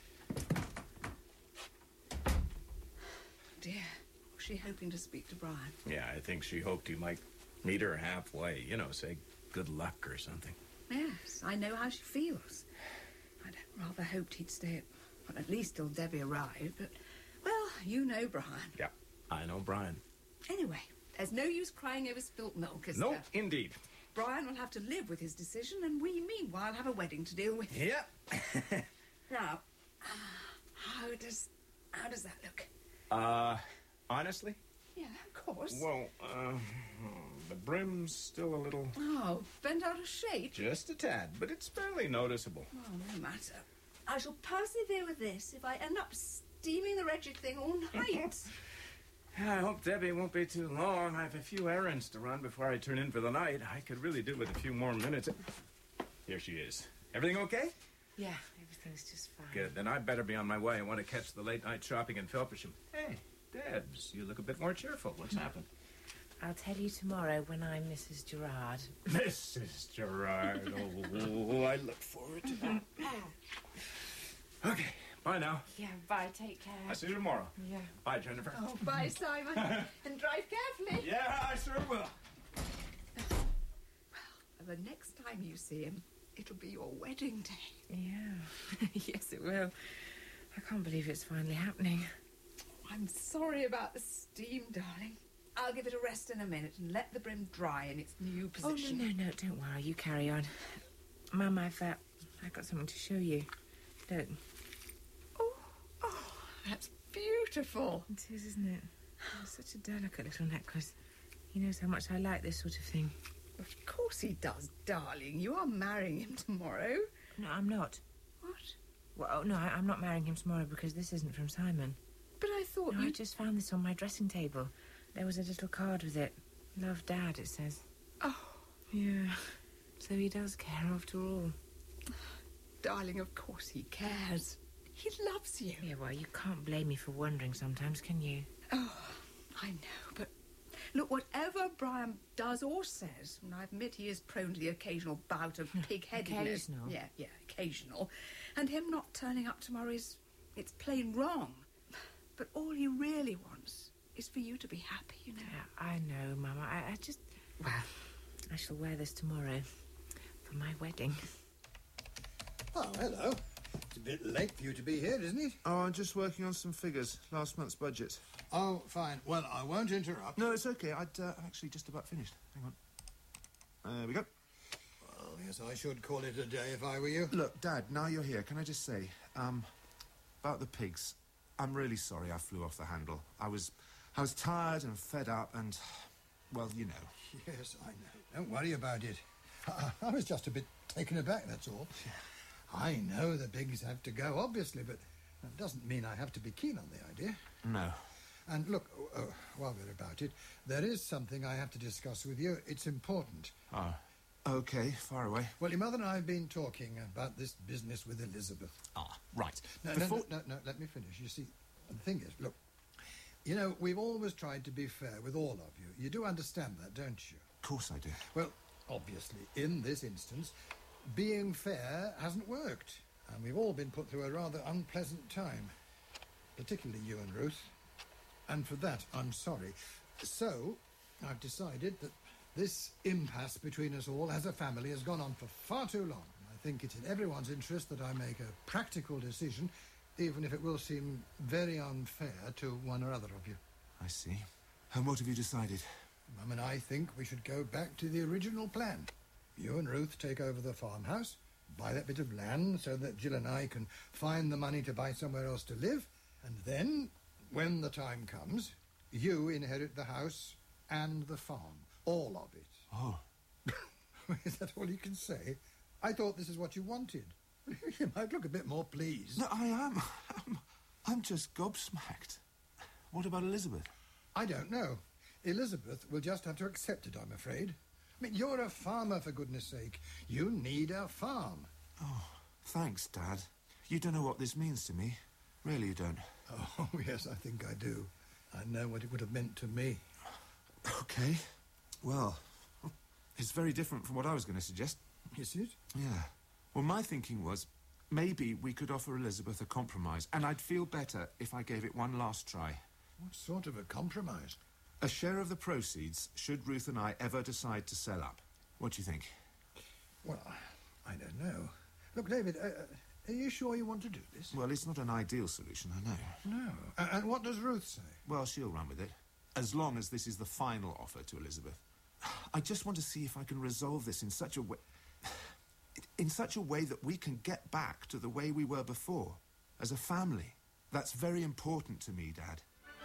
[SPEAKER 21] Dear, was she hoping to speak to Brian?
[SPEAKER 2] Yeah, I think she hoped he might meet her halfway. You know, say good luck or something.
[SPEAKER 21] Yes, I know how she feels. I'd rather hoped he'd stay at, well, at least till Debbie arrived, but, well, you know Brian.
[SPEAKER 2] Yeah, I know Brian.
[SPEAKER 21] Anyway, there's no use crying over spilt milk, is
[SPEAKER 2] No,
[SPEAKER 21] there?
[SPEAKER 2] indeed.
[SPEAKER 21] Brian will have to live with his decision, and we, meanwhile, have a wedding to deal with.
[SPEAKER 2] Yep.
[SPEAKER 21] Now, how does how does that look?
[SPEAKER 2] Uh, honestly?
[SPEAKER 21] Yeah, of course.
[SPEAKER 2] Well, uh, the brim's still a little...
[SPEAKER 21] Oh, bent out of shape?
[SPEAKER 2] Just a tad, but it's fairly noticeable.
[SPEAKER 21] Oh, no matter. I shall persevere with this if I end up steaming the wretched thing all night.
[SPEAKER 2] I hope Debbie won't be too long. I have a few errands to run before I turn in for the night. I could really do with a few more minutes. Here she is. Everything okay?
[SPEAKER 7] Yeah, everything's just fine.
[SPEAKER 2] Good. Then I better be on my way. I want to catch the late-night shopping in Felpersham. Hey, Debs, you look a bit more cheerful. What's happened?
[SPEAKER 7] I'll tell you tomorrow when I'm Missus Gerard.
[SPEAKER 2] Missus Gerard. Oh, I look forward to that. Okay. Bye.
[SPEAKER 4] Bye now.
[SPEAKER 7] Yeah, bye. Take care.
[SPEAKER 4] I'll see you tomorrow.
[SPEAKER 7] Yeah.
[SPEAKER 4] Bye, Jennifer.
[SPEAKER 21] Oh, bye, Simon. And drive carefully.
[SPEAKER 4] Yeah, I sure will.
[SPEAKER 21] And the next time you see him, it'll be your wedding day.
[SPEAKER 7] Yeah. Yes, it will. I can't believe it's finally happening.
[SPEAKER 21] I'm sorry about the steam, darling. I'll give it a rest in a minute and let the brim dry in its new position.
[SPEAKER 7] Oh, no, no, no, don't worry. You carry on. Mum, I've, uh, I've got something to show you. Look.
[SPEAKER 21] Oh, that's beautiful.
[SPEAKER 7] It is, isn't it? It's such a delicate little necklace. He knows how much I like this sort of thing.
[SPEAKER 21] Of course he does, darling. You are marrying him tomorrow.
[SPEAKER 7] No, I'm not.
[SPEAKER 21] What?
[SPEAKER 7] Well, oh, no, I, I'm not marrying him tomorrow because this isn't from Simon.
[SPEAKER 21] But I thought
[SPEAKER 7] no,
[SPEAKER 21] you...
[SPEAKER 7] I just found this on my dressing table. There was a little card with it. Love, Dad, it says.
[SPEAKER 21] Oh.
[SPEAKER 7] Yeah. So he does care after all.
[SPEAKER 21] Darling, of course he cares. He loves you.
[SPEAKER 7] Yeah, well, you can't blame me for wondering sometimes, can you?
[SPEAKER 21] Oh, I know, but... Look, whatever Brian does or says, and I admit he is prone to the occasional bout of pig-headedness.
[SPEAKER 7] Occasional?
[SPEAKER 21] Yeah, yeah, occasional. And him not turning up tomorrow is... it's plain wrong. But all he really wants is for you to be happy, you know.
[SPEAKER 7] Yeah, I know, Mama. I, I just... Well, I shall wear this tomorrow for my wedding.
[SPEAKER 5] Oh, hello. It's a bit late for you to be here, isn't it?
[SPEAKER 4] Oh, I'm just working on some figures. Last month's budget.
[SPEAKER 5] Oh, fine. Well, I won't interrupt.
[SPEAKER 4] No, it's okay. I'd uh, actually just about finished. Hang on. There we go.
[SPEAKER 5] Well, yes, I should call it a day if I were you.
[SPEAKER 4] Look, Dad, now you're here, can I just say, um, about the pigs, I'm really sorry I flew off the handle. I was, I was tired and fed up and, well, you know.
[SPEAKER 5] Yes, I know. Don't worry about it. I, I was just a bit taken aback, that's all. I know the pigs have to go, obviously, but that doesn't mean I have to be keen on the idea.
[SPEAKER 4] No.
[SPEAKER 5] And look, uh, while we're about it, there is something I have to discuss with you. It's important.
[SPEAKER 4] Oh. Okay, far away.
[SPEAKER 5] Well, your mother and I have been talking about this business with Elizabeth.
[SPEAKER 4] Ah, right.
[SPEAKER 5] No,
[SPEAKER 4] Before...
[SPEAKER 5] no, no, no, no, let me finish. You see, the thing is, look, you know, we've always tried to be fair with all of you. You do understand that, don't you?
[SPEAKER 4] Of course I do.
[SPEAKER 5] Well, obviously, in this instance, being fair hasn't worked. And we've all been put through a rather unpleasant time. Particularly you and Ruth. And for that, I'm sorry. So, I've decided that this impasse between us all as a family has gone on for far too long. I think it's in everyone's interest that I make a practical decision, even if it will seem very unfair to one or other of you.
[SPEAKER 4] I see. And what have you decided?
[SPEAKER 5] Mum and I think we should go back to the original plan. You and Ruth take over the farmhouse, buy that bit of land so that Jill and I can find the money to buy somewhere else to live, and then, when the time comes, you inherit the house and the farm. All of it.
[SPEAKER 4] Oh.
[SPEAKER 5] Is that all you can say? I thought this is what you wanted. You might look a bit more pleased.
[SPEAKER 4] No, I am. I'm, I'm just gobsmacked. What about Elizabeth?
[SPEAKER 5] I don't know. Elizabeth will just have to accept it, I'm afraid. I mean, you're a farmer, for goodness sake. You need a farm.
[SPEAKER 4] Oh, thanks, Dad. You don't know what this means to me. Really, you don't.
[SPEAKER 5] Oh, yes, I think I do. I know what it would have meant to me.
[SPEAKER 4] Okay. Well, it's very different from what I was going to suggest.
[SPEAKER 5] Is it?
[SPEAKER 4] Yeah. Well, my thinking was maybe we could offer Elizabeth a compromise, and I'd feel better if I gave it one last try.
[SPEAKER 5] What sort of a compromise?
[SPEAKER 4] A share of the proceeds, should Ruth and I ever decide to sell up. What do you think?
[SPEAKER 5] Well, I don't know. Look, David, uh, are you sure you want to do this?
[SPEAKER 4] Well, it's not an ideal solution, I know.
[SPEAKER 5] No. Uh, and what does Ruth say?
[SPEAKER 4] Well, she'll run with it, as long as this is the final offer to Elizabeth. I just want to see if I can resolve this in such a way... in such a way that we can get back to the way we were before, as a family. That's very important to me, Dad.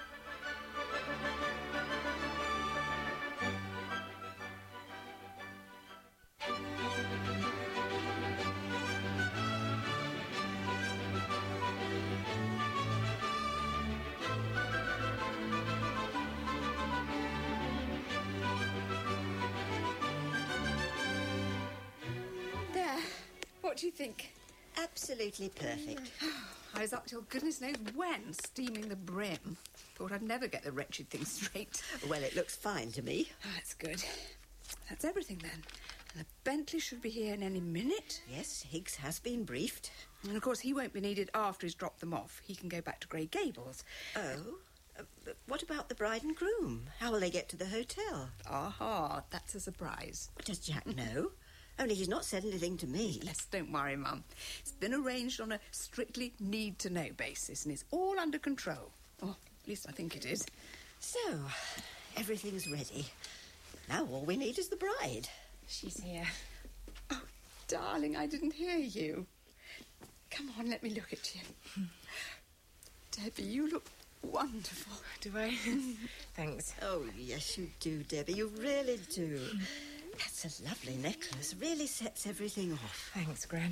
[SPEAKER 21] What do you think?
[SPEAKER 14] Absolutely perfect.
[SPEAKER 21] I was up till goodness knows when, steaming the brim. Thought I'd never get the wretched thing straight.
[SPEAKER 14] Well, it looks fine to me.
[SPEAKER 21] Oh, that's good. That's everything, then.
[SPEAKER 3] The Bentley should be here in any minute.
[SPEAKER 15] Yes, Higgs has been briefed.
[SPEAKER 3] And, of course, he won't be needed after he's dropped them off. He can go back to Grey Gables.
[SPEAKER 15] Oh? Uh, but what about the bride and groom? How will they get to the hotel?
[SPEAKER 3] Aha, that's a surprise.
[SPEAKER 15] Does Jack know? Only he's not said anything to me.
[SPEAKER 3] Yes, don't worry, Mum. It's been arranged on a strictly need-to-know basis, and it's all under control. Oh, at least I think it is.
[SPEAKER 15] So, everything's ready. Now all we need is the bride.
[SPEAKER 7] She's here.
[SPEAKER 3] Oh, darling, I didn't hear you. Come on, let me look at you. Debbie, you look wonderful.
[SPEAKER 7] Do I? Thanks.
[SPEAKER 15] Oh, yes, you do, Debbie. You really do. That's a lovely necklace. Really sets everything off.
[SPEAKER 7] Thanks, Gran.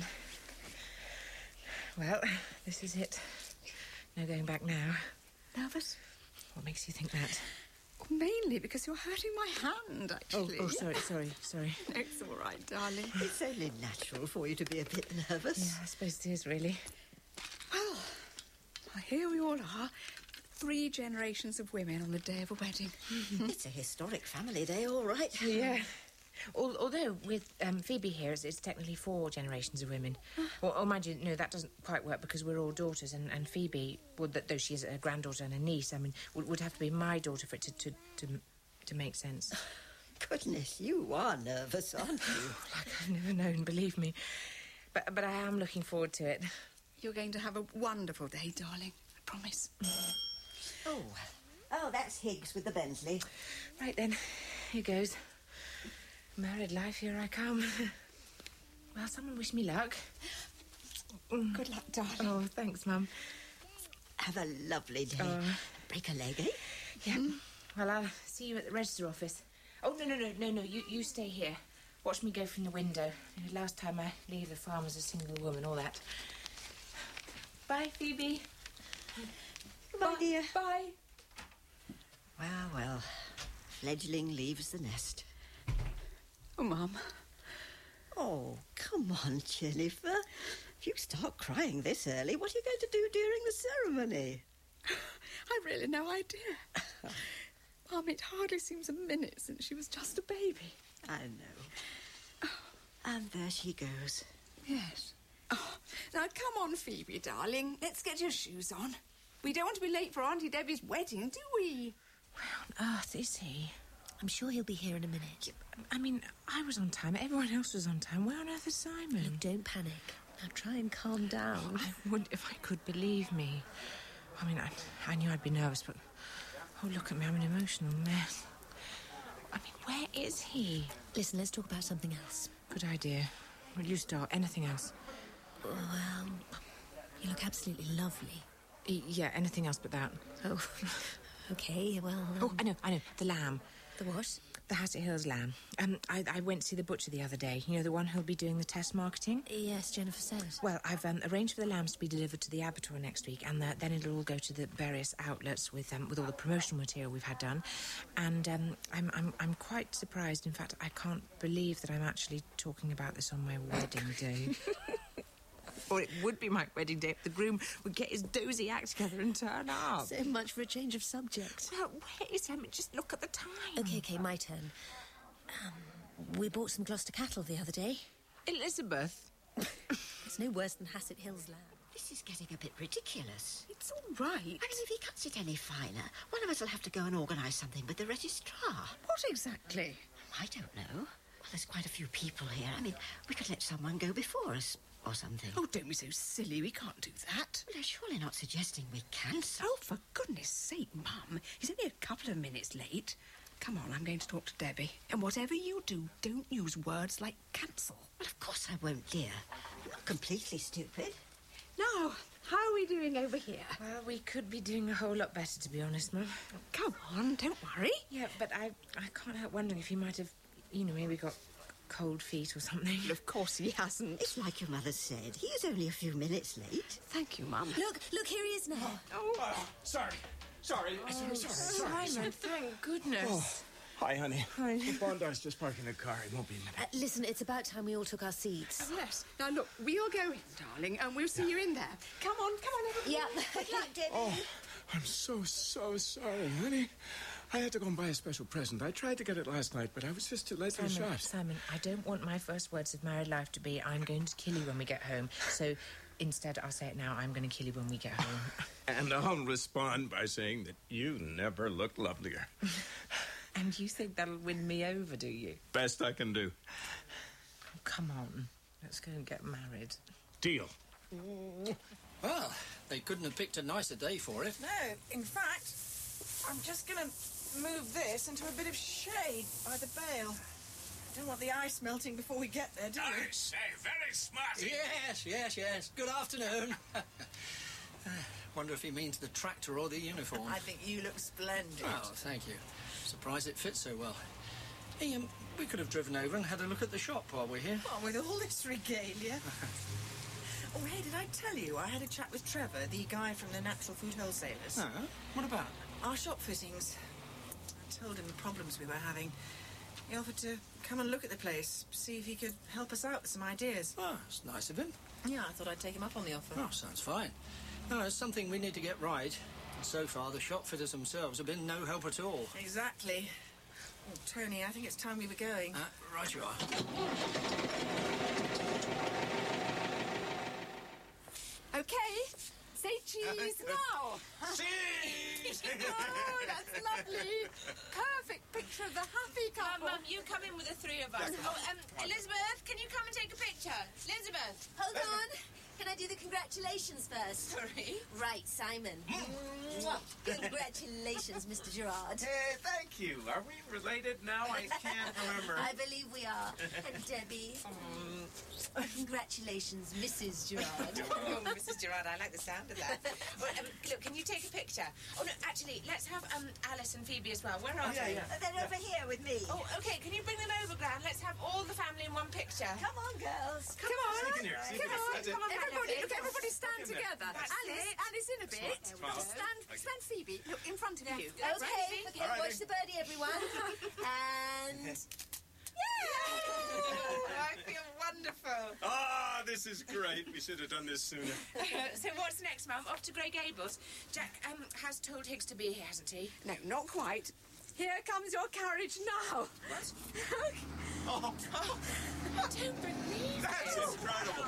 [SPEAKER 7] Well, this is it. No going back now.
[SPEAKER 3] Nervous?
[SPEAKER 7] What makes you think that?
[SPEAKER 3] Mainly because you're hurting my hand, actually.
[SPEAKER 7] Oh, oh sorry, sorry, sorry.
[SPEAKER 3] No, it's all right, darling.
[SPEAKER 15] It's only natural for you to be a bit nervous.
[SPEAKER 7] Yeah, I suppose it is, really.
[SPEAKER 3] Well, well, here we all are. Three generations of women on the day of a wedding.
[SPEAKER 15] It's a historic family day, all right.
[SPEAKER 7] Yeah. Al- although, with um, Phoebe here, it's, it's technically four generations of women. Well, oh, mind you, no, that doesn't quite work because we're all daughters, and, and Phoebe, well, that, though she is a granddaughter and a niece, I mean, would, would have to be my daughter for it to, to, to, to make sense.
[SPEAKER 15] Goodness, you are nervous, aren't you?
[SPEAKER 7] Like I've never known, believe me. But, but I am looking forward to it.
[SPEAKER 3] You're going to have a wonderful day, darling. I promise.
[SPEAKER 15] Oh, oh, that's Higgs with the Bentley.
[SPEAKER 7] Right then, here goes. Married life, here I come. Well, someone wish me luck.
[SPEAKER 3] Good luck, darling.
[SPEAKER 7] Oh, thanks, Mum.
[SPEAKER 15] Have a lovely day.
[SPEAKER 7] Oh.
[SPEAKER 15] Break a leg, eh?
[SPEAKER 7] Yeah. Well, I'll see you at the register office. Oh, no, no, no, no, no, you, you stay here. Watch me go from the window. You know, last time I leave the farm as a single woman, all that. Bye, Phoebe.
[SPEAKER 15] Bye, dear.
[SPEAKER 7] Bye.
[SPEAKER 15] Well, well. Fledgling leaves the nest.
[SPEAKER 3] Oh, Mum.
[SPEAKER 15] Oh, come on, Jennifer. If you start crying this early, what are you going to do during the ceremony?
[SPEAKER 3] I've really no idea. Mum, it hardly seems a minute since she was just a baby.
[SPEAKER 15] I know. And there she goes.
[SPEAKER 3] Yes. Oh, now, come on, Phoebe, darling. Let's get your shoes on. We don't want to be late for Auntie Debbie's wedding, do we?
[SPEAKER 7] Where on earth is he?
[SPEAKER 17] I'm sure he'll be here in a minute.
[SPEAKER 7] I mean, I was on time. Everyone else was on time. Where on earth is Simon?
[SPEAKER 17] Look, don't panic. Now try and calm down.
[SPEAKER 7] I would if I could believe me. I mean, I, I knew I'd be nervous, but... Oh, look at me. I'm an emotional mess. I mean, where is he?
[SPEAKER 17] Listen, let's talk about something else.
[SPEAKER 7] Good idea. Will you start? Anything else?
[SPEAKER 17] Well, you look absolutely lovely.
[SPEAKER 7] E- yeah, anything else but that.
[SPEAKER 17] Oh, okay, well... Um...
[SPEAKER 7] Oh, I know, I know. The lamb.
[SPEAKER 17] The what?
[SPEAKER 7] The Hassett Hills lamb. Um, I, I went to see the butcher the other day. You know, the one who'll be doing the test marketing?
[SPEAKER 17] Yes, Jennifer said.
[SPEAKER 7] Well, I've um, arranged for the lambs to be delivered to the abattoir next week, and the, then it'll all go to the various outlets with um, with all the promotional material we've had done. And um, I'm, I'm I'm quite surprised. In fact, I can't believe that I'm actually talking about this on my wedding day. Or it would be my wedding day if the groom would get his dozy act together and turn up.
[SPEAKER 17] So much for a change of subject.
[SPEAKER 7] Well, where is him? Just look at the time.
[SPEAKER 17] OK, OK, my turn. Um, we bought some Gloucester cattle the other day.
[SPEAKER 7] Elizabeth.
[SPEAKER 17] It's no worse than Hassett Hills lamb.
[SPEAKER 15] This is getting a bit ridiculous.
[SPEAKER 3] It's all right. I
[SPEAKER 15] mean, if he cuts it any finer, one of us will have to go and organise something with the registrar.
[SPEAKER 3] What exactly?
[SPEAKER 15] I don't know. Well, there's quite a few people here. I mean, we could let someone go before us. Or something.
[SPEAKER 3] Oh, don't be so silly. We can't do that.
[SPEAKER 15] Well, they're surely not suggesting we cancel.
[SPEAKER 3] Oh, for goodness sake, Mum. He's only a couple of minutes late. Come on, I'm going to talk to Debbie. And whatever you do, don't use words like cancel.
[SPEAKER 15] Well, of course I won't, dear. I'm not completely stupid.
[SPEAKER 3] Now, how are we doing over here?
[SPEAKER 7] Well, we could be doing a whole lot better, to be honest, Mum.
[SPEAKER 3] Come on, don't worry.
[SPEAKER 7] Yeah, but I, I can't help wondering if he might have, you know, maybe got... cold feet or something.
[SPEAKER 3] Well, of course he hasn't.
[SPEAKER 15] It's like your mother said. He is only a few minutes late.
[SPEAKER 3] Thank you, Mum.
[SPEAKER 17] Look, look, here he is now.
[SPEAKER 2] Oh, oh sorry. Sorry.
[SPEAKER 7] Oh,
[SPEAKER 2] sorry, sorry, sorry.
[SPEAKER 7] Simon, thank goodness.
[SPEAKER 2] Oh. Hi, honey.
[SPEAKER 7] Hi.
[SPEAKER 2] Bondi's just parking the car. It won't be a minute.
[SPEAKER 17] Uh, listen, it's about time we all took our seats.
[SPEAKER 3] Oh, yes. Now, look, we all go in, darling, and we'll see yeah. you in there. Come on, come on, everybody.
[SPEAKER 17] Yeah.
[SPEAKER 15] Good luck, Debbie.
[SPEAKER 2] Oh, I'm so, so sorry, honey. I had to go and buy a special present. I tried to get it last night, but I was just too late for the
[SPEAKER 7] Simon,
[SPEAKER 2] shop.
[SPEAKER 7] Simon, I don't want my first words of married life to be, I'm going to kill you when we get home. So instead, I'll say it now, I'm going to kill you when we get home.
[SPEAKER 2] And I'll respond by saying that you never looked lovelier.
[SPEAKER 7] And you think that'll win me over, do you?
[SPEAKER 2] Best I can do.
[SPEAKER 7] Oh, come on. Let's go and get married.
[SPEAKER 2] Deal.
[SPEAKER 8] Well, they couldn't have picked a nicer day for it.
[SPEAKER 12] No, in fact, I'm just going to move this into a bit of shade by the bale. Don't want the ice melting before we get there, do you?
[SPEAKER 2] I say, very smarty.
[SPEAKER 8] Yes, yes, yes. Good afternoon. Wonder if he means the tractor or the uniform.
[SPEAKER 12] I think you look splendid.
[SPEAKER 8] Oh, thank you. Surprised it fits so well. Hey, um, we could have driven over and had a look at the shop while we're here.
[SPEAKER 12] Oh, with all this regalia. Oh, hey, did I tell you I had a chat with Trevor, the guy from the Natural Food Wholesalers?
[SPEAKER 8] No? What about?
[SPEAKER 12] Our shop fittings. I told him the problems we were having. He offered to come and look at the place, see if he could help us out with some ideas.
[SPEAKER 8] Oh, it's nice of him.
[SPEAKER 12] Yeah, I thought I'd take him up on the offer.
[SPEAKER 8] Oh, sounds fine. No, it's something we need to get right. And so far, the shop fitters themselves have been no help at all.
[SPEAKER 12] Exactly. Oh, Tony, I think it's time we were going.
[SPEAKER 8] Uh, right you are.
[SPEAKER 21] Okay, say cheese now.
[SPEAKER 2] Cheese!
[SPEAKER 21] Oh, that's lovely. Perfect picture of the happy couple.
[SPEAKER 7] Mum, Mum, you come in with the three of us. Oh, um, Elizabeth, can you come and take a picture? Elizabeth!
[SPEAKER 17] Hold on. Can I do the congratulations first?
[SPEAKER 7] Sorry?
[SPEAKER 17] Right, Simon. Mwah. Congratulations, Mister Gerard.
[SPEAKER 2] Hey, thank you. Are we related now? I can't remember.
[SPEAKER 17] I believe we are. And Debbie. Congratulations, Missus Gerard.
[SPEAKER 7] Oh, Missus Gerard, I like the sound of that. Well, um, look, can you take a picture? Oh, no, actually, let's have um, Alice and Phoebe as well. Where are
[SPEAKER 20] Oh, yeah,
[SPEAKER 7] they?
[SPEAKER 20] yeah. They're over here with me.
[SPEAKER 7] Oh, OK, can you bring them over, Gran? Let's have all the family in one picture.
[SPEAKER 20] Come on, girls.
[SPEAKER 21] Come on.
[SPEAKER 2] Sneak in here, sneak in
[SPEAKER 21] Come
[SPEAKER 2] here.
[SPEAKER 21] on.
[SPEAKER 2] That's it.
[SPEAKER 21] Come on, everybody,
[SPEAKER 7] Lovely.
[SPEAKER 21] look, everybody stand
[SPEAKER 2] Look in there.
[SPEAKER 21] together.
[SPEAKER 7] That's
[SPEAKER 21] Alice,
[SPEAKER 7] it.
[SPEAKER 21] Alice in a bit.
[SPEAKER 2] Smart.
[SPEAKER 21] Stand, stand Phoebe, look, in front of you.
[SPEAKER 17] Okay, okay,
[SPEAKER 2] All right,
[SPEAKER 17] watch the birdie, everyone. And...
[SPEAKER 7] Oh, I feel wonderful.
[SPEAKER 2] Ah, this is great. We should have done this sooner.
[SPEAKER 7] So what's next, Mum? Off to Grey Gables? Jack um, has told Higgs to be here, hasn't he?
[SPEAKER 21] No, not quite. Here comes your carriage now.
[SPEAKER 7] What?
[SPEAKER 2] Oh,
[SPEAKER 7] Oh, I don't believe
[SPEAKER 2] that's
[SPEAKER 7] it.
[SPEAKER 2] incredible.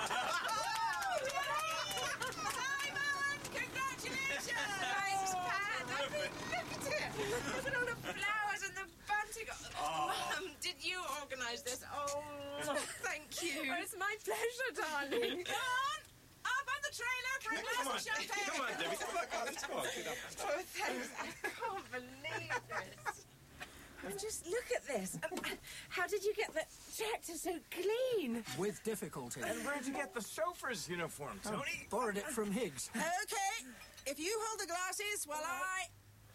[SPEAKER 7] Simon! Congratulations! Thanks, Pat. I mean, look at it. Look at all the flowers and the bunting.
[SPEAKER 2] Oh.
[SPEAKER 7] Mum, did you organise this? Oh, thank you.
[SPEAKER 21] Oh, it's my pleasure, darling.
[SPEAKER 7] Come on! Up on the trailer for a
[SPEAKER 2] Come on.
[SPEAKER 7] glass of champagne.
[SPEAKER 2] Come on, Debbie. Come on, come on. Let's go. Get up.
[SPEAKER 7] Oh, thanks. I can't believe this. And just look at this. Um, How did you get the tractor so clean?
[SPEAKER 8] With difficulty.
[SPEAKER 2] And where'd you get the chauffeur's uniform,
[SPEAKER 8] Oh,
[SPEAKER 2] Tony?
[SPEAKER 8] borrowed it from Higgs.
[SPEAKER 12] Okay, if you hold the glasses while I...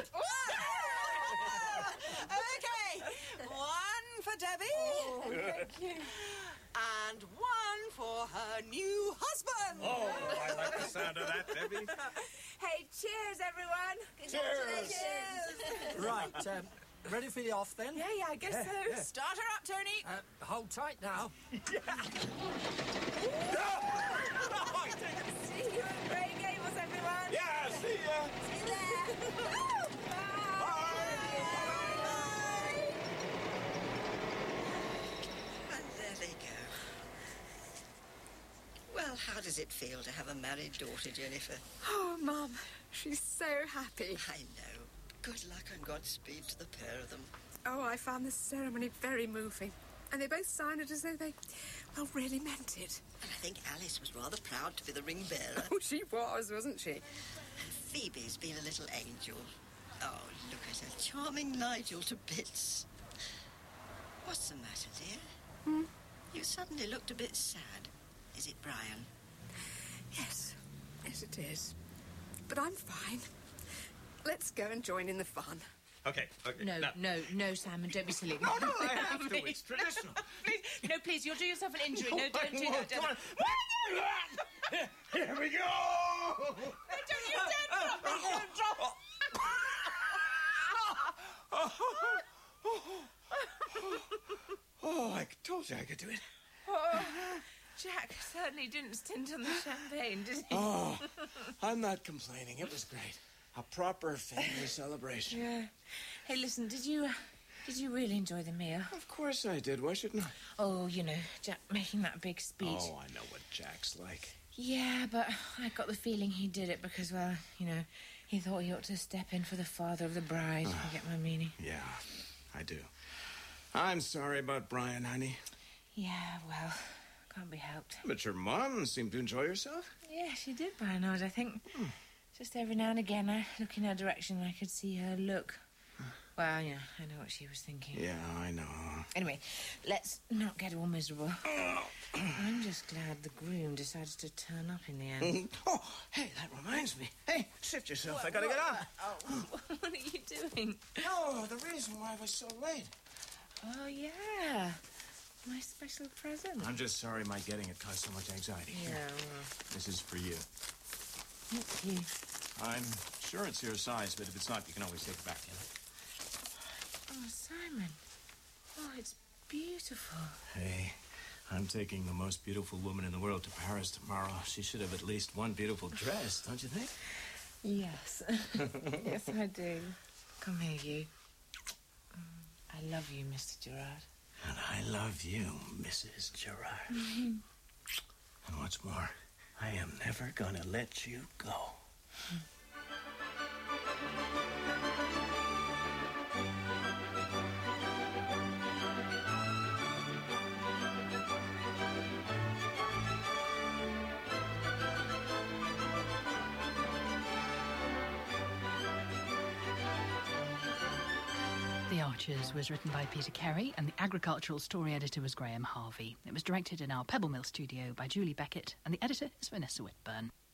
[SPEAKER 12] Okay, one for Debbie.
[SPEAKER 21] Oh, thank you.
[SPEAKER 12] And one for her new husband.
[SPEAKER 2] Oh, I like the sound of that, Debbie.
[SPEAKER 7] Hey, cheers, everyone.
[SPEAKER 17] Congratulations.
[SPEAKER 8] Right, um, ready for the off then?
[SPEAKER 7] Yeah, yeah, I guess
[SPEAKER 8] Yeah,
[SPEAKER 7] so.
[SPEAKER 8] yeah.
[SPEAKER 12] Start her up, Tony.
[SPEAKER 8] Uh, hold tight now.
[SPEAKER 7] See you at Grey Gables, everyone.
[SPEAKER 2] Yeah, see ya.
[SPEAKER 17] See you there.
[SPEAKER 20] And there they go. Well, how does it feel to have a married daughter, Jennifer?
[SPEAKER 21] Oh, Mum, she's so happy.
[SPEAKER 20] I know. Good luck and Godspeed to the pair of them.
[SPEAKER 21] Oh, I found the ceremony very moving. And they both sounded as though they, well, really meant it.
[SPEAKER 20] And I think Alice was rather proud to be the ring bearer.
[SPEAKER 21] Oh, she was, wasn't she?
[SPEAKER 20] And Phoebe's been a little angel. Oh, look at her. Charming Nigel to bits. What's the matter, dear?
[SPEAKER 21] Hmm?
[SPEAKER 20] You suddenly looked a bit sad. Is it Brian?
[SPEAKER 21] Yes. Yes, it is. But I'm fine. Let's go and join in the fun.
[SPEAKER 2] Okay, okay.
[SPEAKER 7] No,
[SPEAKER 2] now-
[SPEAKER 7] no, no, Simon, don't be silly.
[SPEAKER 2] No, no, I have to. It's traditional.
[SPEAKER 7] Please, no, please, you'll do yourself an injury. No, don't do that.
[SPEAKER 2] Come
[SPEAKER 7] Don't.
[SPEAKER 2] on. Here we go.
[SPEAKER 7] No, don't you dare drop me. Don't drop.
[SPEAKER 2] Oh, I told you I could do it.
[SPEAKER 7] Oh, Jack certainly didn't stint on the champagne, did he?
[SPEAKER 2] Oh, I'm not complaining. It was great. A proper family celebration.
[SPEAKER 7] Yeah. Hey, listen, did you... Uh, did you really enjoy the meal?
[SPEAKER 2] Of course I did. Why shouldn't I?
[SPEAKER 7] Oh, you know, Jack making that big speech.
[SPEAKER 2] Oh, I know what Jack's like.
[SPEAKER 7] Yeah, but I got the feeling he did it because, well, you know, he thought he ought to step in for the father of the bride. You get my meaning?
[SPEAKER 2] Yeah, I do. I'm sorry about Brian, honey.
[SPEAKER 7] Yeah, well, can't be helped.
[SPEAKER 2] But your mom seemed to enjoy herself.
[SPEAKER 7] Yeah, she did by and large, I think.
[SPEAKER 2] Hmm.
[SPEAKER 7] Just every now and again, I look in her direction and I could see her look. Well, yeah, I know what she was thinking.
[SPEAKER 2] Yeah, I know.
[SPEAKER 7] Anyway, let's not get all miserable. I'm just glad the groom decided to turn up in the end.
[SPEAKER 2] Oh, hey, that reminds me. Hey, shift yourself.
[SPEAKER 7] What,
[SPEAKER 2] I gotta
[SPEAKER 7] what?
[SPEAKER 2] get on.
[SPEAKER 7] Oh, what are you doing?
[SPEAKER 2] Oh, the reason why I was so late.
[SPEAKER 7] Oh, yeah. My special present.
[SPEAKER 2] I'm just sorry my getting it caused so much anxiety.
[SPEAKER 7] Yeah, well...
[SPEAKER 2] This is for you.
[SPEAKER 7] Thank you.
[SPEAKER 2] I'm sure it's your size, but if it's not, you can always take it back, you know.
[SPEAKER 7] Oh, Simon. Oh, it's beautiful.
[SPEAKER 2] Hey, I'm taking the most beautiful woman in the world to Paris tomorrow. She should have at least one beautiful dress, don't you think?
[SPEAKER 7] Yes. Yes, I do. Come here, you. I love you, Mister Gerard.
[SPEAKER 2] And I love you, Missus Gerard.
[SPEAKER 7] Mm-hmm.
[SPEAKER 2] And what's more, I am never gonna let you go.
[SPEAKER 6] The Archers was written by Peter Carey and the agricultural story editor was Graham Harvey. It was directed in our Pebble Mill studio by Julie Beckett and the editor is Vanessa Whitburn.